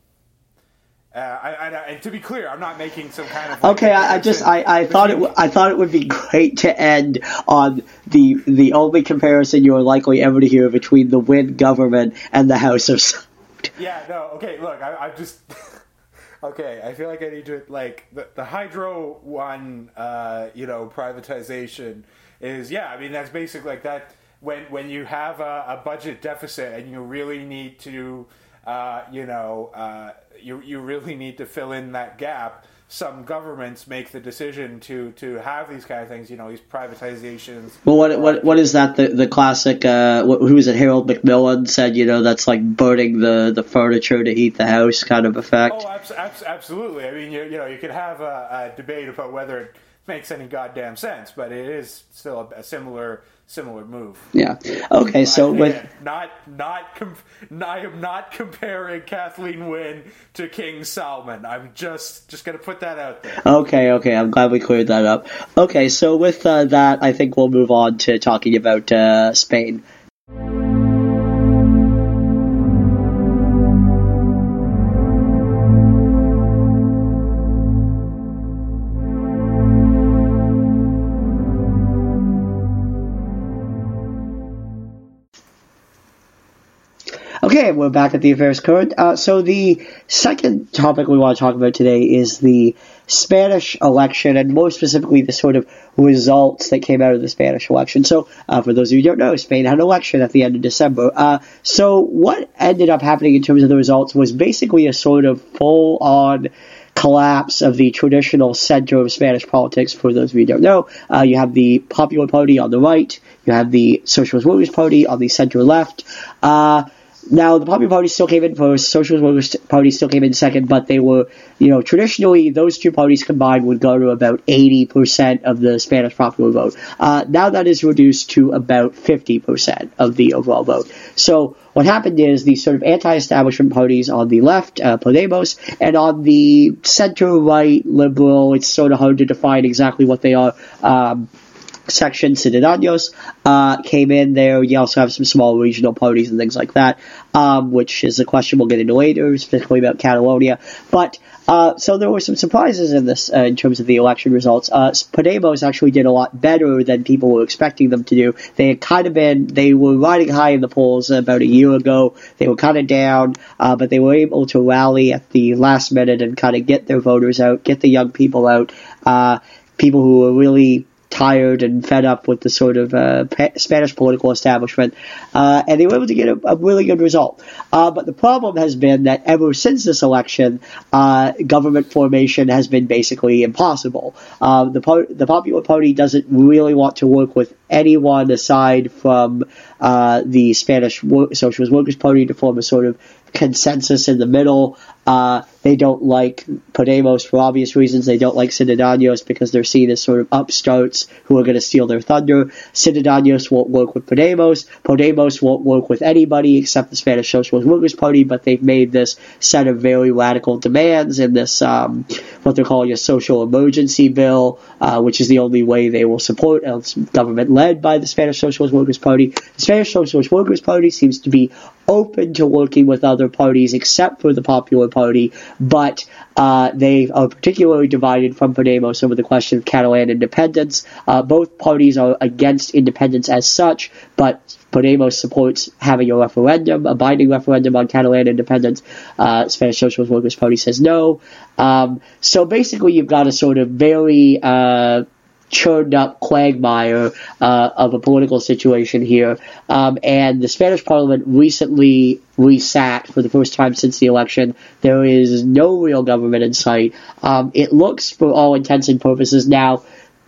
to be clear, I'm not making some kind of okay. I thought it would be great to end on the only comparison you are likely ever to hear between the Wynne government and the House of Saud. Yeah. No. Okay. Look, I'm just. Okay, I feel like I need to, like, the Hydro One, privatization is, that's basically like that, when you have a budget deficit and you really need to, you really need to fill in that gap. Some governments make the decision to have these kind of things, these privatizations. Well, what is that? The classic. Who is it? Harold Macmillan said, that's like burning the furniture to heat the house kind of effect. Oh, absolutely. I mean, you could have a debate about whether it makes any goddamn sense, but it is still a similar move. Yeah. Okay. So I am not comparing Kathleen Wynne to King Salman. I'm just going to put that out there. Okay. I'm glad we cleared that up. Okay. So with that, I think we'll move on to talking about Spain. Okay, we're back at the Affairs Current. So the second topic we want to talk about today is the Spanish election, and more specifically the sort of results that came out of the Spanish election. So for those of you who don't know, Spain had an election at the end of December. So what ended up happening in terms of the results was basically a sort of full-on collapse of the traditional center of Spanish politics. For those of you who don't know, you have the Popular Party on the right, you have the Socialist Workers' Party on the center-left. Now, the Popular Party still came in first, Socialist Workers' Party still came in second, but they were, traditionally, those two parties combined would go to about 80% of the Spanish popular vote. Now that is reduced to about 50% of the overall vote. So what happened is the sort of anti-establishment parties on the left, Podemos, and on the center-right liberal, it's sort of hard to define exactly what they are, section, Ciudadanos, came in there. You also have some small regional parties and things like that, which is a question we'll get into later, specifically about Catalonia. But so there were some surprises in this in terms of the election results. Podemos actually did a lot better than people were expecting them to do. They were riding high in the polls about a year ago. They were kind of down, but they were able to rally at the last minute and kind of get their voters out, get the young people out, people who were really tired and fed up with the sort of Spanish political establishment, and they were able to get a really good result. But the problem has been that ever since this election, government formation has been basically impossible. The Popular Party doesn't really want to work with anyone aside from the Spanish Socialist Workers' Party to form a sort of consensus in the middle. They don't like Podemos for obvious reasons. They don't like Ciudadanos because they're seen as sort of upstarts who are going to steal their thunder. Ciudadanos won't work with Podemos. Podemos won't work with anybody except the Spanish Socialist Workers' Party, but they've made this set of very radical demands in this, what they're calling a social emergency bill, which is the only way they will support a government led by the Spanish Socialist Workers' Party. The Spanish Socialist Workers' Party seems to be open to working with other parties except for the Popular Party, but they are particularly divided from Podemos over the question of Catalan independence. Both parties are against independence as such, but Podemos supports having a binding referendum on Catalan independence. Spanish Socialist Workers Party says no. So basically you've got a sort of very churned up quagmire of a political situation here. And the Spanish parliament recently resat for the first time since the election. There is no real government in sight. It looks, for all intents and purposes now,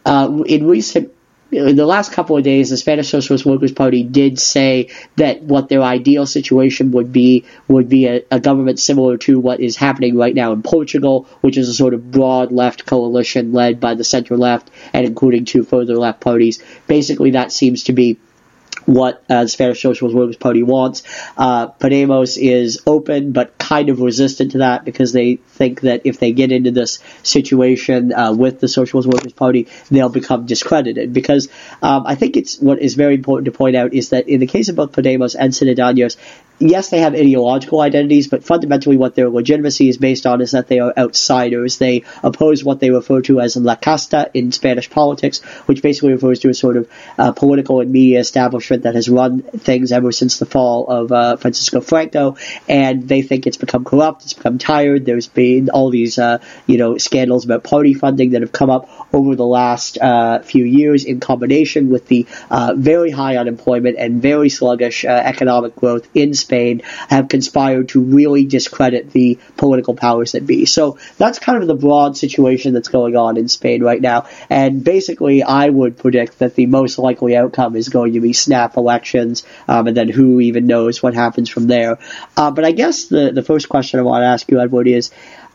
in the last couple of days, the Spanish Socialist Workers Party did say that what their ideal situation would be a government similar to what is happening right now in Portugal, which is a sort of broad left coalition led by the center-left and including two further left parties. Basically, that seems to be what the Spanish Socialist Workers Party wants. Podemos is open but kind of resistant to that because they think that if they get into this situation with the Socialist Workers Party, they'll become discredited. Because I think what is very important to point out is that in the case of both Podemos and Ciudadanos, yes, they have ideological identities, but fundamentally what their legitimacy is based on is that they are outsiders. They oppose what they refer to as la casta in Spanish politics, which basically refers to a sort of political and media establishment that has run things ever since the fall of Francisco Franco, and they think it's become corrupt, it's become tired. There's been all these scandals about party funding that have come up over the last few years in combination with the very high unemployment and very sluggish economic growth in Spain have conspired to really discredit the political powers that be. So that's kind of the broad situation that's going on in Spain right now. And basically, I would predict that the most likely outcome is going to be snap elections, and then who even knows what happens from there. But I guess the first question I want to ask you, Edward, is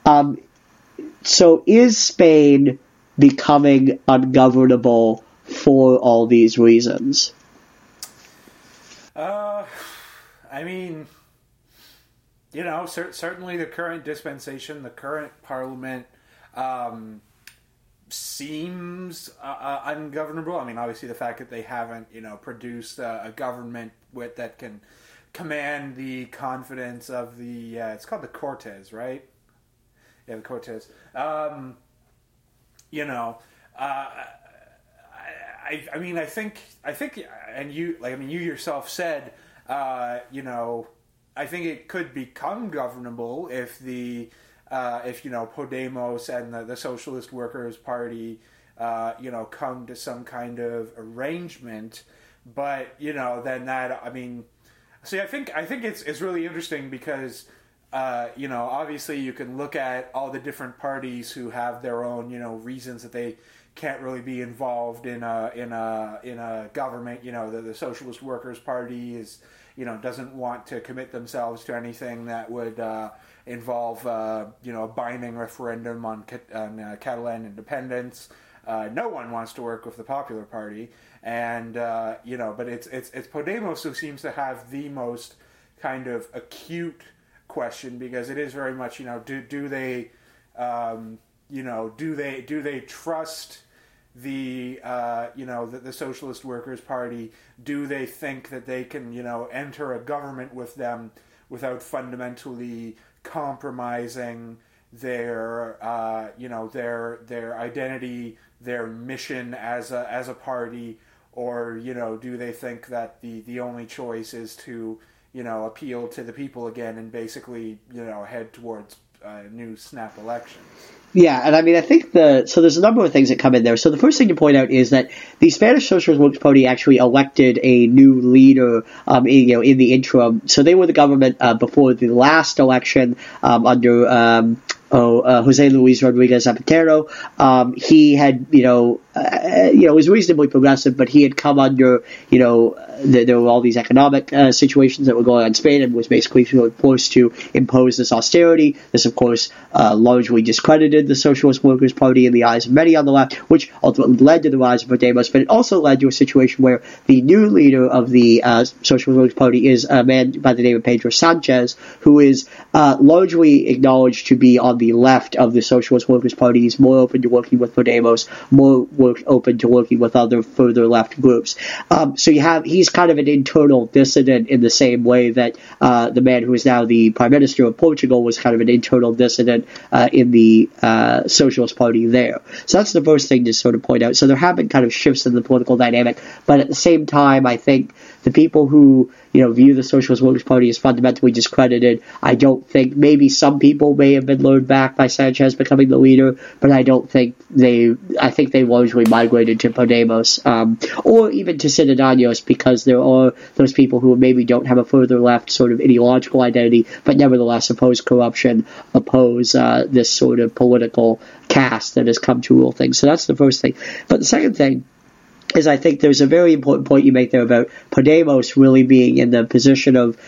so is Spain becoming ungovernable for all these reasons? I mean, certainly the current dispensation, the current parliament seems ungovernable. I mean, obviously the fact that they haven't, produced a government that can command the confidence of the, it's called the Cortes, right? Yeah, the Cortes. I think, and you yourself said, I think it could become governable if Podemos and the Socialist Workers Party, come to some kind of arrangement. But then that, I think it's really interesting because obviously you can look at all the different parties who have their own reasons that they can't really be involved in a government. The Socialist Workers Party is doesn't want to commit themselves to anything that would involve a binding referendum on Catalan independence. No one wants to work with the Popular Party, and but it's Podemos who seems to have the most kind of acute question, because it is very much do they trust the the Socialist Workers Party? Do they think that they can enter a government with them without fundamentally compromising their their identity, their mission as a party, or do they think that the only choice is to appeal to the people again and basically head towards new snap elections? Yeah, and I think so there's a number of things that come in there. So the first thing to point out is that the Spanish Socialist Workers Party actually elected a new leader, in the interim. So they were the government before the last election under Jose Luis Rodriguez Zapatero. He had, was reasonably progressive, but he had come under, there were all these economic situations that were going on in Spain, and was basically forced to impose this austerity. This, of course, largely discredited the Socialist Workers Party in the eyes of many on the left, which ultimately led to the rise of Podemos. But it also led to a situation where the new leader of the Socialist Workers Party is a man by the name of Pedro Sanchez, who is largely acknowledged to be on the left of the Socialist Workers Party. He's more open to working with Podemos, more open to working with other further left groups. So he's kind of an internal dissident in the same way that the man who is now the Prime Minister of Portugal was kind of an internal dissident in the Socialist Party there. So that's the first thing to sort of point out. So there have been kind of shifts in the political dynamic, but at the same time, I think the people who view the Socialist Workers' Party as fundamentally discredited, I don't think, maybe some people may have been lured back by Sanchez becoming the leader, but I think they largely migrated to Podemos, or even to Ciudadanos, because there are those people who maybe don't have a further left sort of ideological identity, but nevertheless oppose corruption, oppose this sort of political caste that has come to rule things. So that's the first thing. But the second thing is I think there's a very important point you make there about Podemos really being in the position of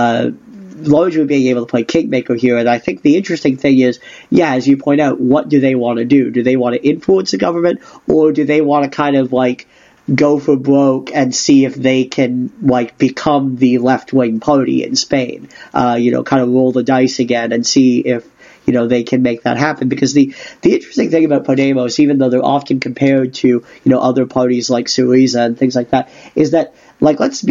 largely being able to play kingmaker here. And I think the interesting thing is, as you point out, what do they want to do? Do they want to influence the government, or do they want to kind of go for broke and see if they can become the left-wing party in Spain? Kind of roll the dice again and see if they can make that happen. Because the interesting thing about Podemos, even though they're often compared to, other parties like Syriza and things like that, is that, let's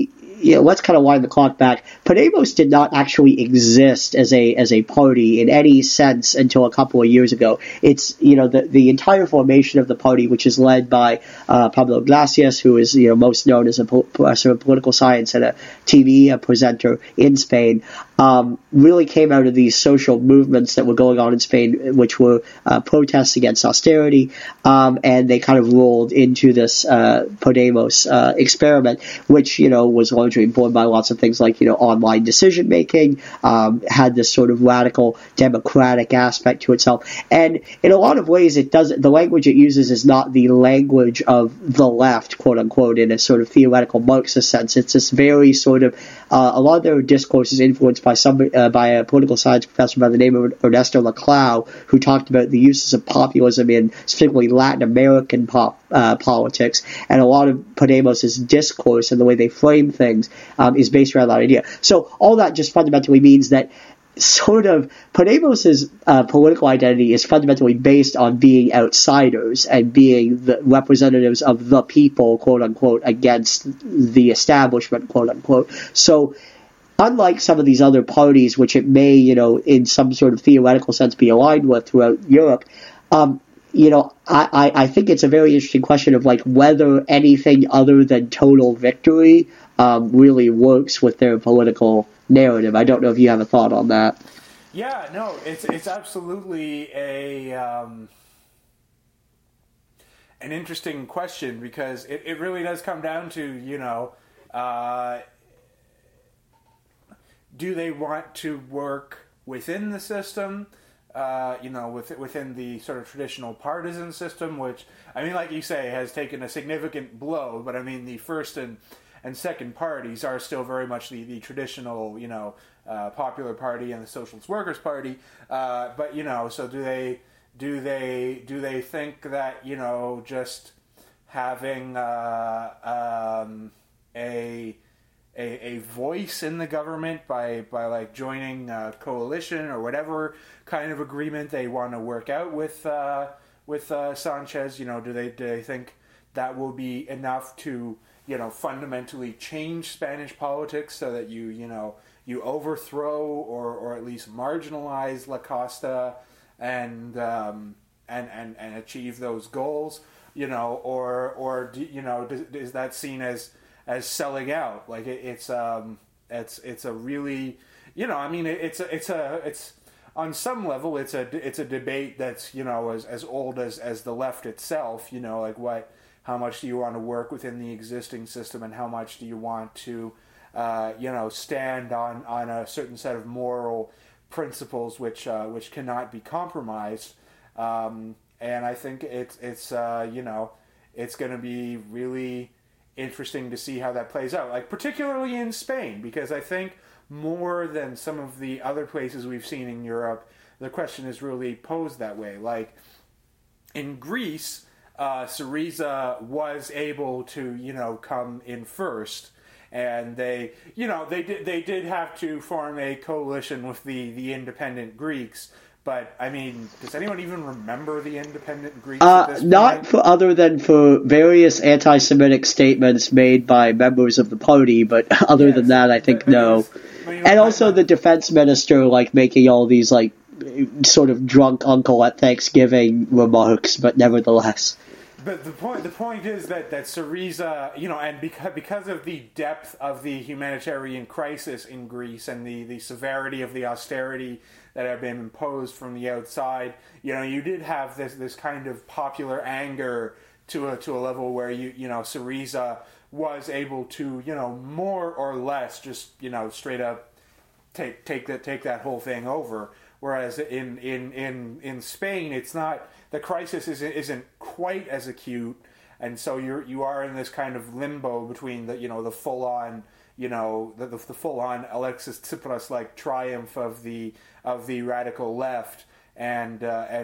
kind of wind the clock back. Podemos did not actually exist as a party in any sense until a couple of years ago. It's, the entire formation of the party, which is led by Pablo Iglesias, who is, most known as a professor of political science and a TV presenter in Spain, really came out of these social movements that were going on in Spain, which were protests against austerity, and they kind of rolled into this Podemos experiment, which, was largely informed by lots of things like, online decision making, had this sort of radical democratic aspect to itself. And in a lot of ways, the language it uses is not the language of the left, quote unquote, in a sort of theoretical Marxist sense. It's this very sort of, a lot of their discourse is influenced by by a political science professor by the name of Ernesto Laclau, who talked about the uses of populism in specifically Latin American politics, and a lot of Podemos' discourse and the way they frame things is based around that idea. So all that just fundamentally means that sort of Podemos' political identity is fundamentally based on being outsiders and being the representatives of the people, quote unquote, against the establishment, quote unquote. So unlike some of these other parties, which it may, in some sort of theoretical sense be aligned with throughout Europe, I think it's a very interesting question of whether anything other than total victory really works with their political narrative. I don't know if you have a thought on that. Yeah, no, it's absolutely an interesting question, because it really does come down to, do they want to work within the system, within the sort of traditional partisan system, which, I mean, like you say, has taken a significant blow, but I mean, the first and second parties are still very much the traditional, Popular Party and the Socialist Workers' Party. But so do they think that just having a voice in the government by joining a coalition or whatever kind of agreement they want to work out with Sanchez, do they think that will be enough to fundamentally change Spanish politics so that you overthrow or at least marginalize La Costa and achieve those goals, or is that seen as selling out? It's a really, it's on some level it's a debate that's as old as the left itself. How much do you want to work within the existing system, and how much do you want to, stand on a certain set of moral principles which cannot be compromised. And I think it's going to be really interesting to see how that plays out, particularly in Spain, because I think more than some of the other places we've seen in Europe, the question is really posed that way. In Greece, Syriza was able to, come in first, and they did have to form a coalition with the independent Greeks, But I mean, does anyone even remember the independent Greece at this not point? other than for various anti-Semitic statements made by members of the party, but other than that, I think no. And also the defense minister, like, making all these, like, sort of drunk uncle at Thanksgiving remarks, but nevertheless. But the point is that Syriza, and because of the depth of the humanitarian crisis in Greece and the severity of the austerity that had been imposed from the outside, you did have this kind of popular anger to a level where Syriza was able to more or less just straight up take that whole thing over. Whereas in Spain, it's not, the crisis isn't quite as acute, and so you are in this kind of limbo between the full on the full on Alexis Tsipras like triumph of the radical left and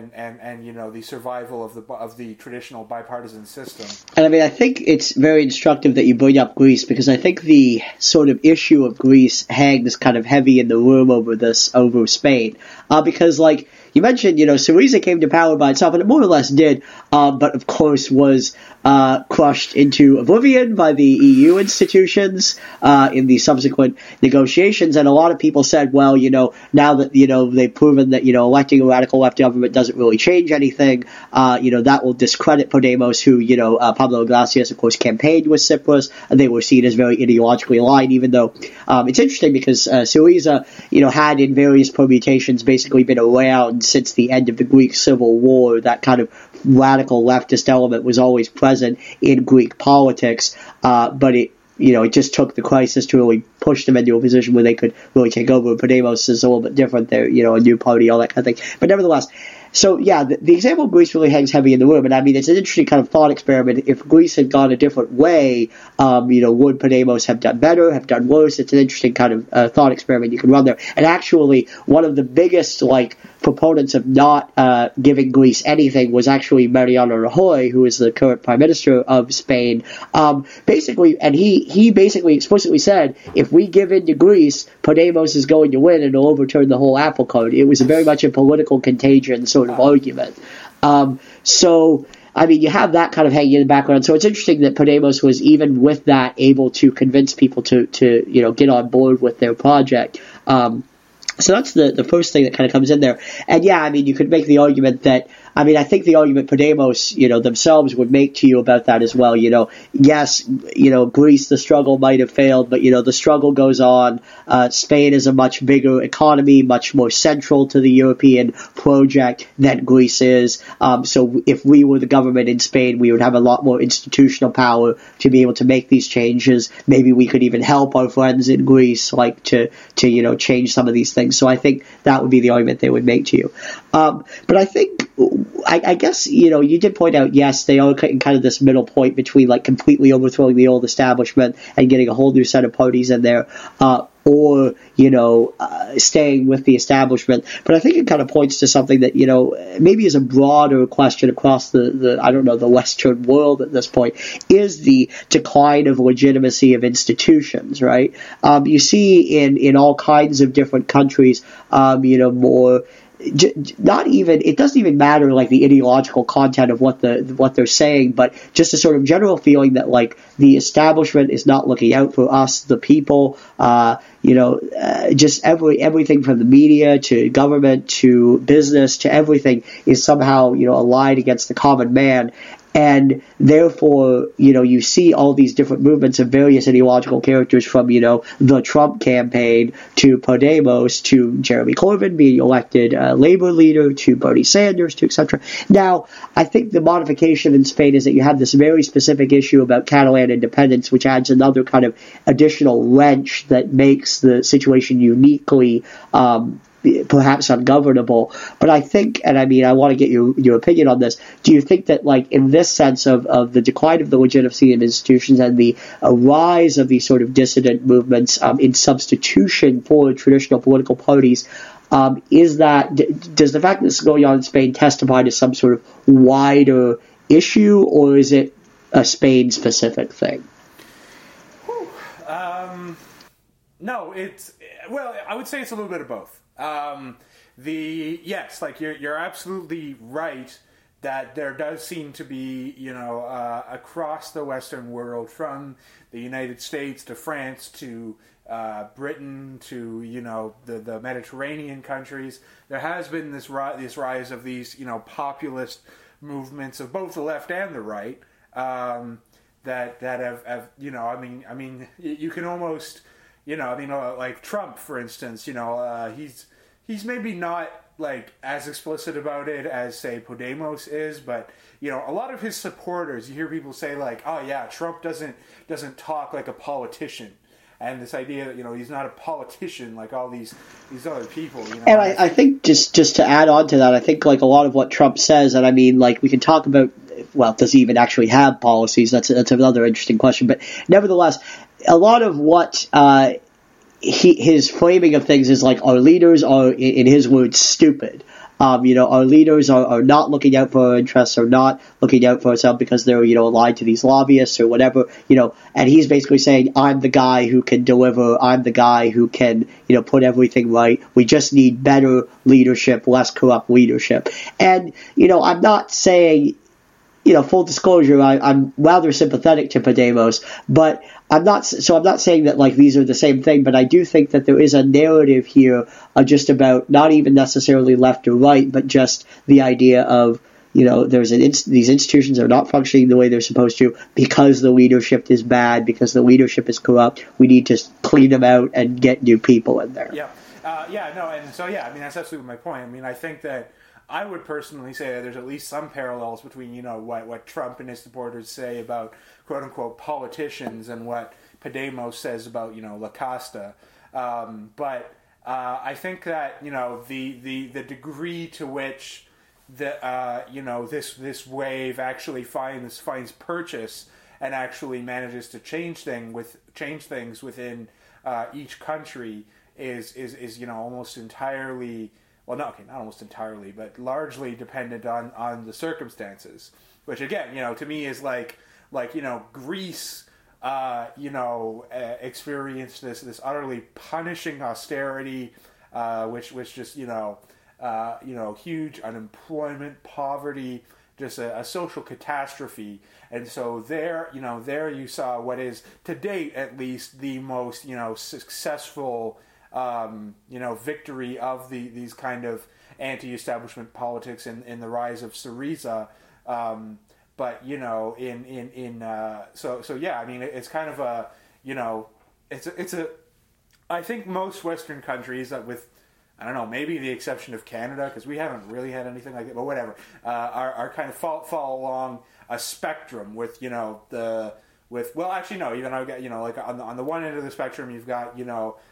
the survival of the traditional bipartisan system. And I mean, I think it's very instructive that you bring up Greece, because I think the sort of issue of Greece hangs kind of heavy in the room over Spain, because like you mentioned, Syriza came to power by itself, and it more or less did, but of course was crushed into oblivion by the EU institutions in the subsequent negotiations. And a lot of people said, well, now that, they've proven that, electing a radical left government doesn't really change anything, that will discredit Podemos, who, Pablo Iglesias, of course, campaigned with Tsipras, and they were seen as very ideologically aligned, even though it's interesting because Syriza, had in various permutations basically been around since the end of the Greek Civil War. That kind of radical leftist element was always present in Greek politics, but it just took the crisis to really push them into a position where they could really take over. Podemos is a little bit different. They're, a new party, all that kind of thing. But nevertheless, so yeah, the example of Greece really hangs heavy in the room. And I mean, it's an interesting kind of thought experiment. If Greece had gone a different way, would Podemos have done better, have done worse? It's an interesting kind of thought experiment you can run there. And actually, one of the biggest, proponents of not giving Greece anything was actually Mariano Rajoy, who is the current prime minister of Spain. Basically, and he basically explicitly said, if we give in to Greece, Podemos is going to win and it'll overturn the whole apple cart. It was very much a political contagion sort of argument. So, I mean, you have that kind of hanging in the background. So it's interesting that Podemos was, even with that, able to convince people to get on board with their project. So that's the first thing that kind of comes in there. And yeah, I mean, you could make the argument that, I think the argument Podemos, themselves would make to you about that as well. Yes, Greece, the struggle might have failed, but, the struggle goes on. Spain is a much bigger economy, much more central to the European project than Greece is. So if we were the government in Spain, we would have a lot more institutional power to be able to make these changes. Maybe we could even help our friends in Greece, to change some of these things. So I think that would be the argument they would make to you. But I think, I guess, you did point out, yes, they are in kind of this middle point between completely overthrowing the old establishment and getting a whole new set of parties in there, or, staying with the establishment. But I think it kind of points to something that, maybe is a broader question across the Western world at this point, is the decline of legitimacy of institutions, right? You see in all kinds of different countries, more, it doesn't even matter the ideological content of what they're saying, but just a sort of general feeling that the establishment is not looking out for us, the people, just everything from the media to government to business to everything is somehow allied against the common man. And therefore, you see all these different movements of various ideological characters, from, the Trump campaign to Podemos to Jeremy Corbyn being elected Labour leader to Bernie Sanders to etc. Now, I think the modification in Spain is that you have this very specific issue about Catalan independence, which adds another kind of additional wrench that makes the situation uniquely perhaps ungovernable. But I think, and I want to get your opinion on this, do you think that in this sense of the decline of the legitimacy of institutions and the rise of these sort of dissident movements in substitution for traditional political parties, does the fact that this is going on in Spain testify to some sort of wider issue, or is it a Spain-specific thing? No, I would say it's a little bit of both. Yes, like you're absolutely right that there does seem to be, across the Western world, from the United States to France to Britain to the Mediterranean countries, there has been this rise of these populist movements of both the left and the right that have I mean you can almost like Trump, for instance, he's maybe not like as explicit about it as, say, Podemos is, but a lot of his supporters, you hear people say like, oh yeah, Trump doesn't talk like a politician, and this idea that he's not a politician like all these other people. And I think just to add on to that, I think like a lot of what Trump says, and I mean, like, we can talk about, well, does he even actually have policies? That's another interesting question, but nevertheless, a lot of what his framing of things is like, our leaders are, in his words, stupid. Our leaders are not looking out for our interests, are not looking out for ourselves because they're, aligned to these lobbyists or whatever, and he's basically saying, I'm the guy who can deliver, I'm the guy who can, put everything right. We just need better leadership, less corrupt leadership. And, I'm not saying, full disclosure, I'm rather sympathetic to Podemos, but I'm not saying that like these are the same thing, but I do think that there is a narrative here just about not even necessarily left or right, but just the idea of, these institutions are not functioning the way they're supposed to because the leadership is bad, because the leadership is corrupt. We need to clean them out and get new people in there. Yeah. I mean, that's absolutely my point. I mean, I think that I would personally say that there's at least some parallels between, what Trump and his supporters say about quote-unquote politicians and what Podemos says about, La Costa. But I think that, the degree to which this wave actually finds purchase and actually manages to change things within each country is almost entirely, well, not almost entirely, but largely dependent on the circumstances, which again, to me is like Greece, experienced this utterly punishing austerity, which just, huge unemployment, poverty, just a social catastrophe. And so there you saw what is, to date at least, the most, successful victory of these kind of anti-establishment politics in the rise of Syriza. But I mean, it's kind of a, it's a, I think most Western countries that with, I don't know, maybe the exception of Canada, because we haven't really had anything like that, but whatever, are kind of fall along a spectrum with, well, actually no, even I've got, like on the one end of the spectrum, you've got, you've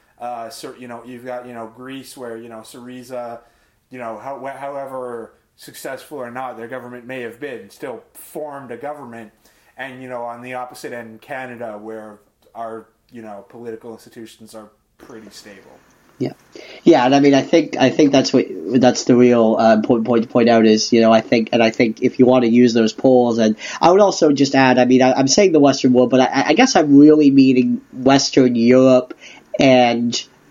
got, Greece, where, Syriza, however successful or not their government may have been, still formed a government. And, on the opposite end, Canada, where our, political institutions are pretty stable. Yeah, and I mean, I think that's the real important point to point out is, I think if you want to use those polls, and I would also just add, I mean, I'm saying the Western world, but I guess I'm really meaning Western Europe and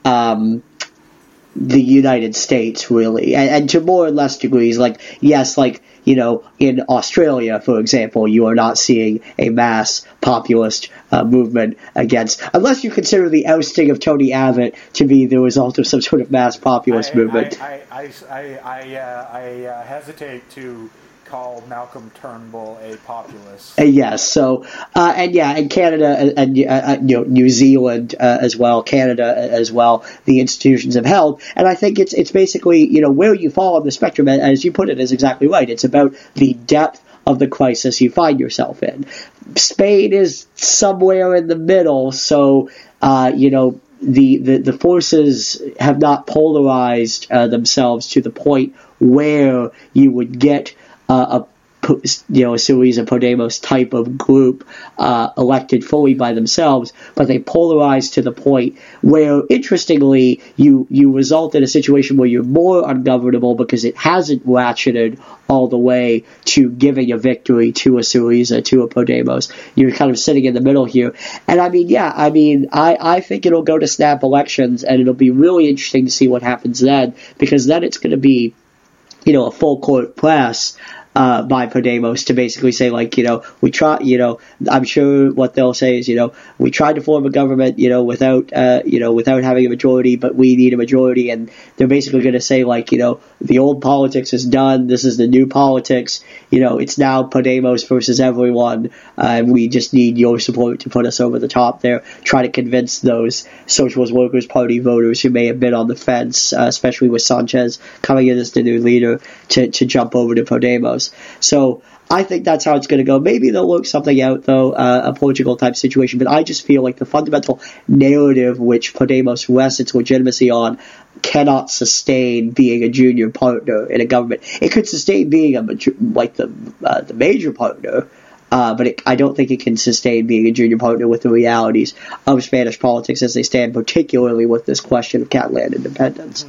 the United States, really, and to more or less degrees. Like, yes, like, in Australia, for example, you are not seeing a mass populist movement against, unless you consider the ousting of Tony Abbott to be the result of some sort of mass populist movement. I hesitate to call Malcolm Turnbull a populist. Yes, so and Canada and New Zealand as well, Canada as well. The institutions have held, and I think it's basically where you fall on the spectrum, as you put it, is exactly right. It's about the depth of the crisis you find yourself in. Spain is somewhere in the middle, so the forces have not polarized themselves to the point where you would get a Syriza Podemos type of group elected fully by themselves, but they polarize to the point where, interestingly, you result in a situation where you're more ungovernable because it hasn't ratcheted all the way to giving a victory to a Syriza, to a Podemos. You're kind of sitting in the middle here. And I think it'll go to snap elections, and it'll be really interesting to see what happens then, because then it's going to be, a full court press by Podemos to basically say, we try, I'm sure what they'll say is, we tried to form a government, without having a majority, but we need a majority. And they're basically going to say, the old politics is done. This is the new politics. It's now Podemos versus everyone. And we just need your support to put us over the top there. Try to convince those Socialist Workers Party voters who may have been on the fence, especially with Sanchez coming in as the new leader, to jump over to Podemos. So I think that's how it's going to go. Maybe they'll work something out, though, a Portugal-type situation. But I just feel like the fundamental narrative which Podemos rests its legitimacy on cannot sustain being a junior partner in a government. It could sustain being the major partner, but I don't think it can sustain being a junior partner with the realities of Spanish politics as they stand, particularly with this question of Catalan independence.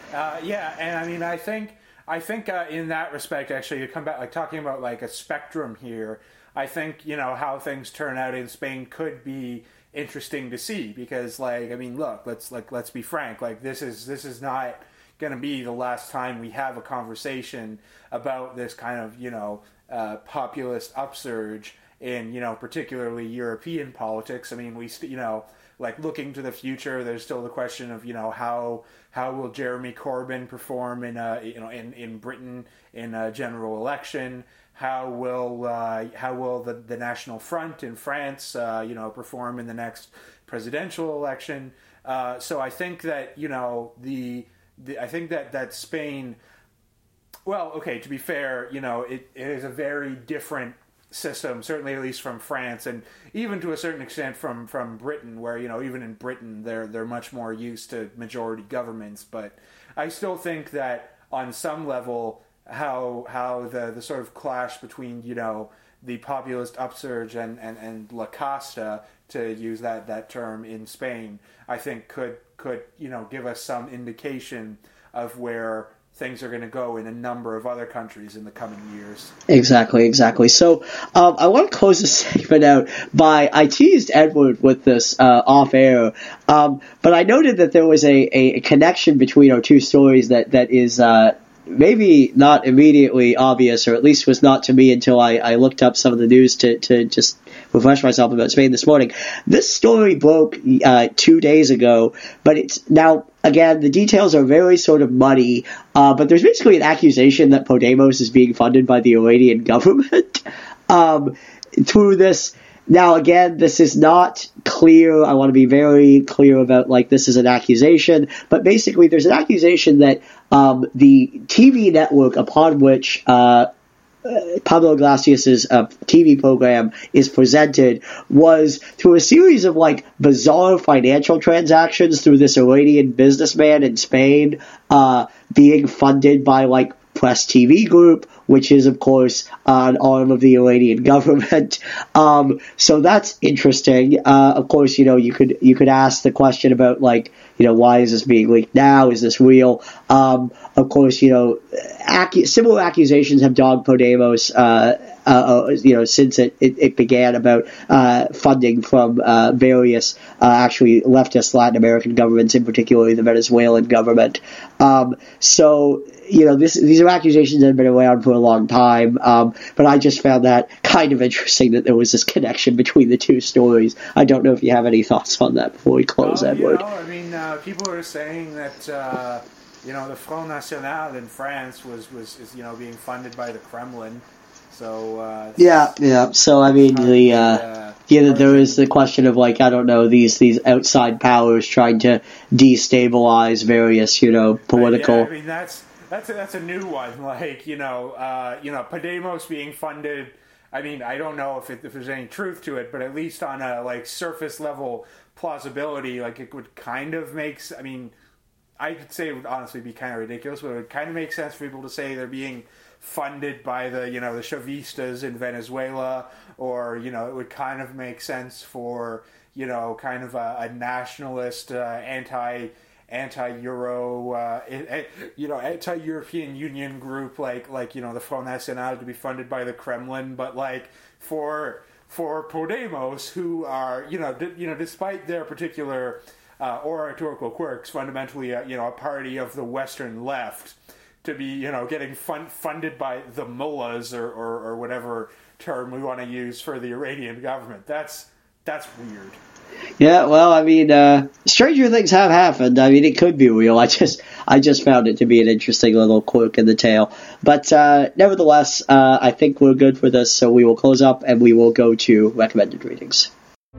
And I think in that respect, actually, to come back, talking about a spectrum here, I think, how things turn out in Spain could be interesting to see, because look, let's be frank, this is not going to be the last time we have a conversation about this kind of, populist upsurge in, particularly European politics. I mean, we, looking to the future, there's still the question of, how will Jeremy Corbyn perform in Britain in a general election? How will the National Front in France perform in the next presidential election? So I think that I think that Spain. Well, okay. To be fair, it is a very different system, certainly at least from France, and even to a certain extent from Britain, where even in Britain they're much more used to majority governments. But I still think that on some level, how the sort of clash between the populist upsurge and La Casta, to use that term, in Spain, I think could give us some indication of where things are going to go in a number of other countries in the coming years. Exactly. So I want to close this segment out I teased Edward with this off air, but I noted that there was a connection between our two stories that is maybe not immediately obvious, or at least was not to me until I looked up some of the news to just refresh myself about Spain this morning. This story broke 2 days ago, but it's now, again, the details are very sort of muddy, but there's basically an accusation that Podemos is being funded by the Iranian government through this. Now, again, this is not clear. I want to be very clear about, this is an accusation, but basically there's an accusation that the TV network upon which Pablo Iglesias' TV program is presented was through a series of bizarre financial transactions through this Iranian businessman in Spain, being funded by Press TV Group, which is, of course, an arm of the Iranian government. So that's interesting. Of course, you could ask the question about why is this being leaked now? Is this real? Of course, similar accusations have dogged Podemos, since it began, about funding from various actually leftist Latin American governments, in particular the Venezuelan government. So these are accusations that have been around for a long time, but I just found that kind of interesting that there was this connection between the two stories. I don't know if you have any thoughts on that before we close, Edward. People are saying that the Front National in France is being funded by the Kremlin. So yeah. So there is the question of I don't know, these outside powers trying to destabilize various political. That's a new one. Podemos being funded. I don't know if there's any truth to it, but at least on a surface level plausibility, it would kind of make. I could say it would honestly be kind of ridiculous, but it would kind of make sense for people to say they're being funded by the the Chavistas in Venezuela, or it would kind of make sense for kind of a nationalist anti-Euro anti-European Union group like the Front National to be funded by the Kremlin, but like for Podemos, who are despite their particular oratorical quirks, fundamentally a party of the Western left, to be getting funded by the mullahs or whatever term we want to use for the Iranian government. That's weird. Yeah, well, I mean, stranger things have happened. I mean, it could be real. I just found it to be an interesting little quirk in the tale. But nevertheless, I think we're good for this, so we will close up and we will go to recommended readings.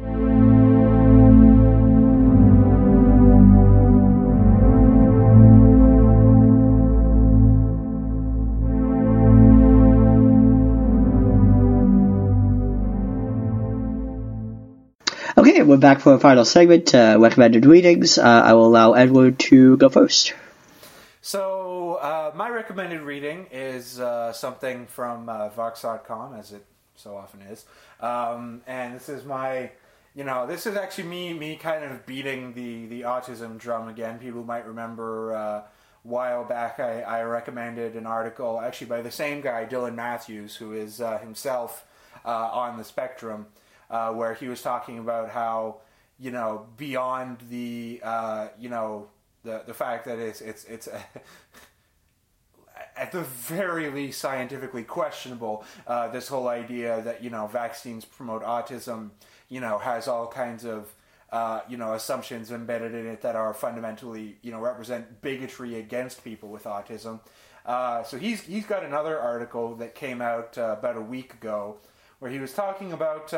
Okay, we're back for our final segment, recommended readings. I will allow Edward to go first. So, my recommended reading is something from Vox.com, as it so often is. And this is my, this is actually me kind of beating the autism drum again. People might remember a while back I recommended an article, actually by the same guy, Dylan Matthews, who is himself on the spectrum, where he was talking about how, beyond the, the fact that it's at the very least scientifically questionable, this whole idea that, vaccines promote autism, has all kinds of, assumptions embedded in it that are fundamentally, represent bigotry against people with autism. So he's got another article that came out about a week ago, where he was talking about,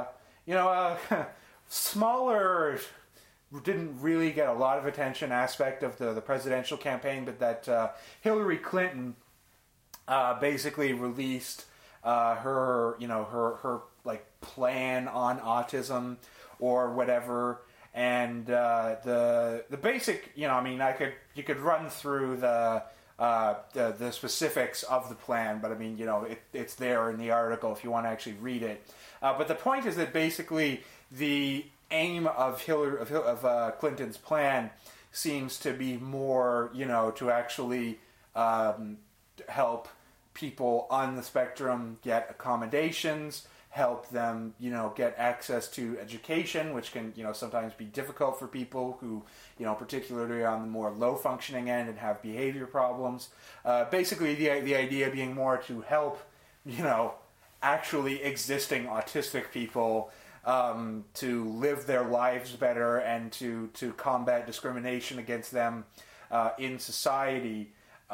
smaller, didn't really get a lot of attention aspect of the presidential campaign, but that Hillary Clinton basically released her like plan on autism or whatever, and the basic, you could run through the specifics of the plan, but I mean, it's there in the article if you want to actually read it. But the point is that basically the aim of Clinton's plan seems to be more, to actually help people on the spectrum get accommodations, help them, get access to education, which can, sometimes be difficult for people who, particularly on the more low-functioning end and have behavior problems. Basically, the idea being more to help, actually existing autistic people to live their lives better and to combat discrimination against them in society.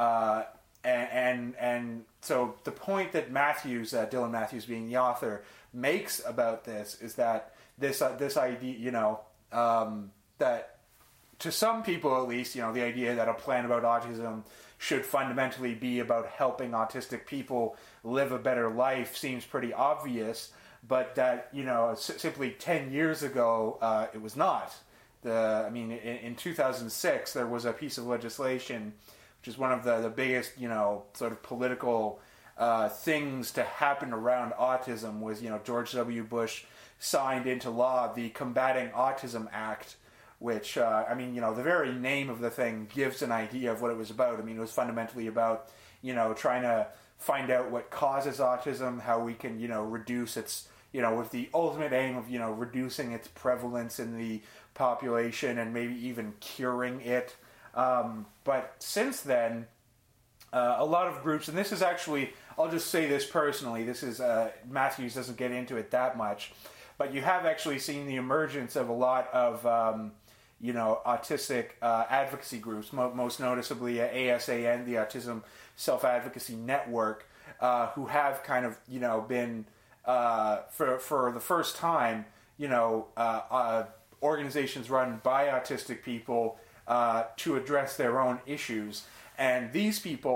And so the point that Dylan Matthews being the author, makes about this is that this idea, that to some people at least, the idea that a plan about autism should fundamentally be about helping autistic people live a better life seems pretty obvious, but that, simply 10 years ago, it was not. In 2006, there was a piece of legislation, which is one of the biggest, sort of political things to happen around autism, was, George W. Bush signed into law the Combating Autism Act, which, the very name of the thing gives an idea of what it was about. It was fundamentally about, trying to find out what causes autism, how we can, reduce its, with the ultimate aim of, reducing its prevalence in the population and maybe even curing it. But since then, a lot of groups, and this is actually, I'll just say this personally, this is, Matthews doesn't get into it that much, but you have actually seen the emergence of a lot of, autistic advocacy groups, most noticeably ASAN, the Autism Self-Advocacy Network, who have kind of, been, for the first time, organizations run by autistic people to address their own issues. And these people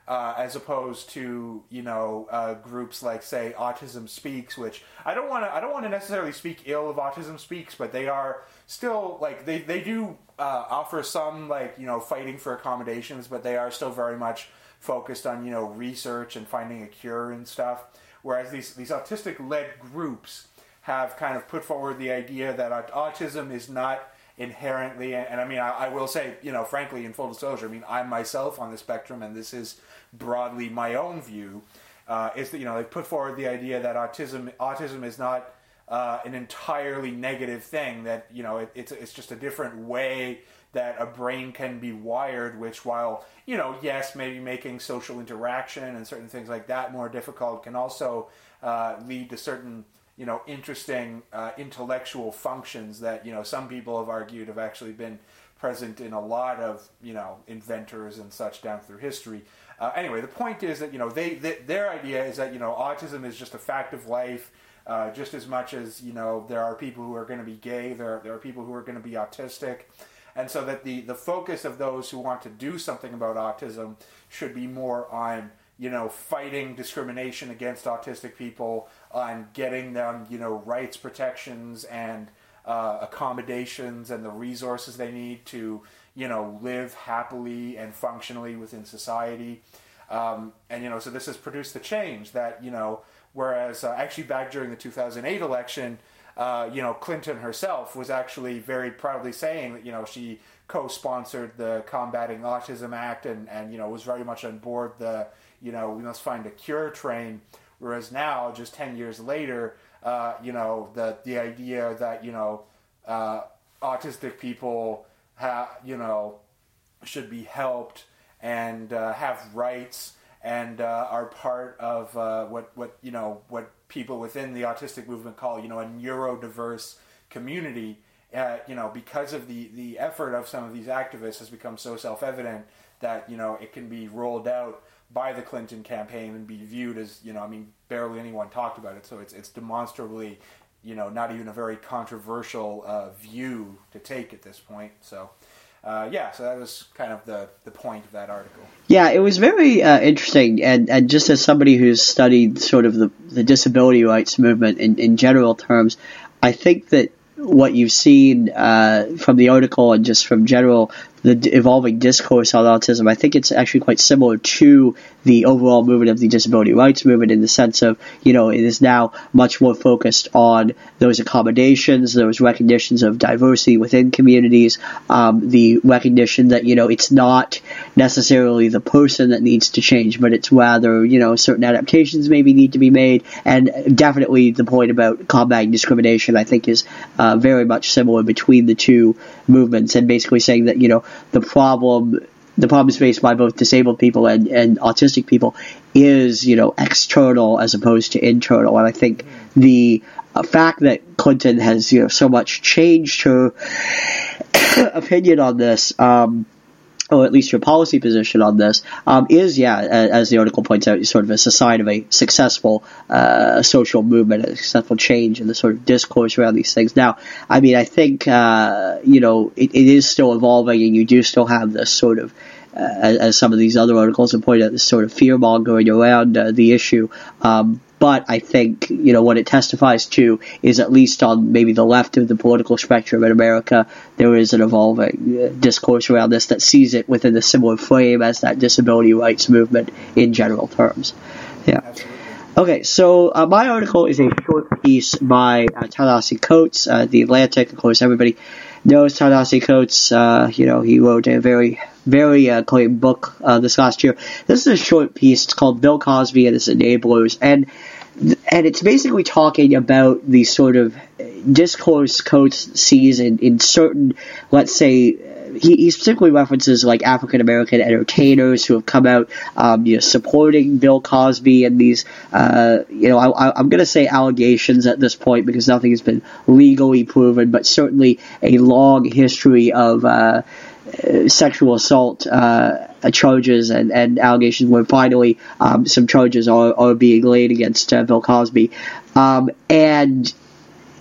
as opposed to groups like, say, Autism Speaks, which I don't want to necessarily speak ill of Autism Speaks, but they are still like they do offer some fighting for accommodations, but they are still very much focused on research and finding a cure and stuff. Whereas these autistic-led groups have kind of put forward the idea that autism is not inherently, and I mean, I will say, frankly, in full disclosure, I mean, I'm myself on the spectrum, and this is broadly my own view, is that, they put forward the idea that autism is not an entirely negative thing, that, it's just a different way that a brain can be wired, which while, yes, maybe making social interaction and certain things like that more difficult, can also lead to certain interesting intellectual functions that, some people have argued have actually been present in a lot of, inventors and such down through history. Anyway, the point is that, their idea is that, autism is just a fact of life, just as much as, there are people who are going to be gay, there are people who are going to be autistic. And so that the focus of those who want to do something about autism should be more on, fighting discrimination against autistic people, on getting them, rights protections and accommodations and the resources they need to, live happily and functionally within society. And, so this has produced the change that, whereas actually back during the 2008 election, Clinton herself was actually very proudly saying that, she co-sponsored the Combating Autism Act and was very much on board the, we must find a cure train. Whereas now, just 10 years later, the idea that, autistic people should be helped and have rights and are part of what people within the autistic movement call, a neurodiverse community, because of the effort of some of these activists has become so self-evident that, it can be rolled out by the Clinton campaign and be viewed as, barely anyone talked about it. So it's demonstrably, not even a very controversial view to take at this point. So, so that was kind of the point of that article. Yeah, it was very interesting, and just as somebody who's studied sort of the disability rights movement in general terms, I think that what you've seen from the article and just from general the evolving discourse on autism, I think it's actually quite similar to the overall movement of the disability rights movement in the sense of, it is now much more focused on those accommodations, those recognitions of diversity within communities, the recognition that, it's not necessarily the person that needs to change, but it's rather, certain adaptations maybe need to be made. And definitely the point about combating discrimination, I think, is very much similar between the two movements, and basically saying that, the problems faced by both disabled people and autistic people is, external as opposed to internal. And I think the fact that Clinton has, so much changed her opinion on this, or at least her policy position on this, is, as the article points out, sort of a sign of a successful social movement, a successful change in the sort of discourse around these things. Now, I mean, I think, it is still evolving, and you do still have this sort of, as some of these other articles have pointed out, this sort of fear-mongering around the issue. But I think, what it testifies to is, at least on maybe the left of the political spectrum in America, there is an evolving discourse around this that sees it within a similar frame as that disability rights movement in general terms. Yeah. Absolutely. Okay, so my article is a short piece by Ta-Nehisi Coates, The Atlantic. Of course, everybody knows Ta-Nehisi Coates. He wrote a very, very acclaimed book this last year. This is a short piece. It's called Bill Cosby and His Enablers, and it's basically talking about the sort of discourse Coates sees in certain, let's say, he specifically references like African American entertainers who have come out, supporting Bill Cosby and these, I'm going to say allegations at this point because nothing has been legally proven, but certainly a long history of sexual assault charges and allegations where finally some charges are being laid against Bill Cosby. And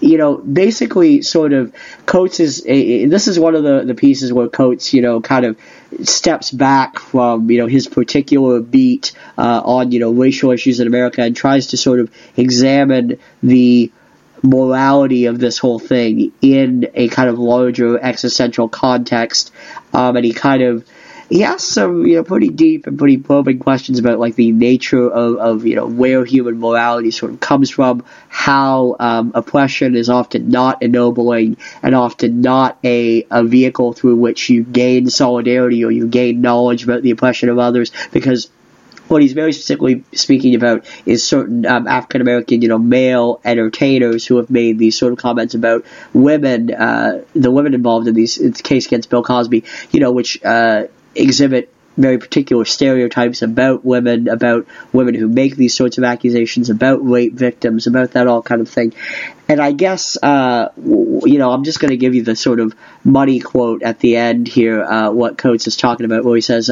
basically sort of Coates this is one of the pieces where Coates, kind of steps back from, his particular beat on, racial issues in America and tries to sort of examine the morality of this whole thing in a kind of larger existential context. And he asks some, pretty deep and pretty probing questions about, like, the nature of where human morality sort of comes from, how oppression is often not ennobling and often not a vehicle through which you gain solidarity or you gain knowledge about the oppression of others, because what he's very specifically speaking about is certain African-American, male entertainers who have made these sort of comments about women, the women involved in the case against Bill Cosby, which exhibit very particular stereotypes about women who make these sorts of accusations, about rape victims, about that all kind of thing. And I guess, I'm just going to give you the sort of money quote at the end here, what Coates is talking about, where he says,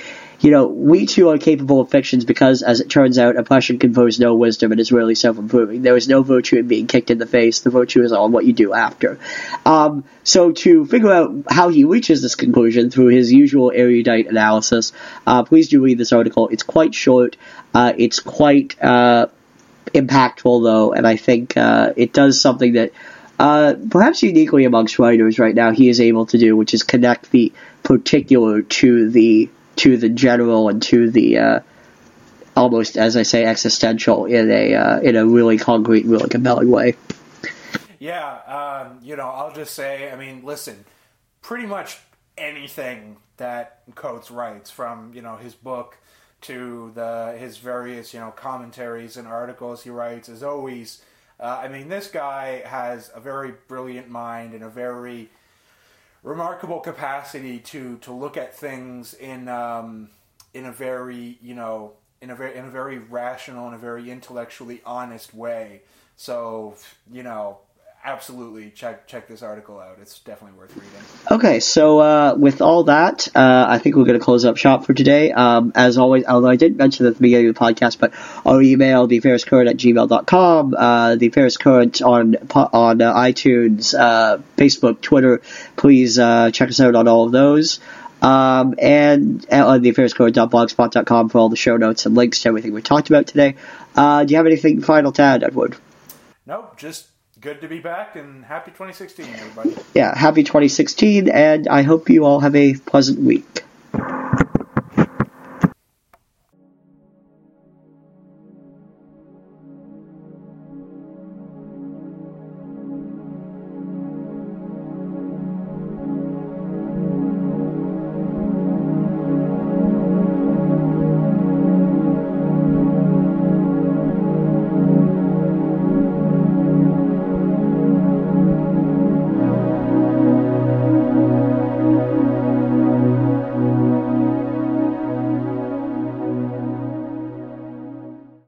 we too are capable of fictions because, as it turns out, oppression confers no wisdom and is rarely self-improving. There is no virtue in being kicked in the face. The virtue is on what you do after. So to figure out how he reaches this conclusion through his usual erudite analysis, please do read this article. It's quite short. It's quite impactful, though, and I think it does something that perhaps uniquely amongst writers right now he is able to do, which is connect the particular to the general and to the almost, as I say, existential in a really concrete, really compelling way. Yeah, I'll just say, listen, pretty much anything that Coates writes, from his book to his various commentaries and articles he writes, is always, this guy has a very brilliant mind and a very remarkable capacity to look at things in a very rational and a very intellectually honest way. So absolutely check this article out. It's definitely worth reading. Okay, so with all that, I think we're going to close up shop for today. As always, although I didn't mention at the beginning of the podcast, but our email, thefairestcurrent@gmail.com, The Fairest Current on iTunes, Facebook, Twitter. Please check us out on all of those. And on thefairestcurrent.blogspot.com for all the show notes and links to everything we talked about today. Do you have anything final to add, Edward? Nope, just good to be back, and happy 2016, everybody. Yeah, happy 2016, and I hope you all have a pleasant week.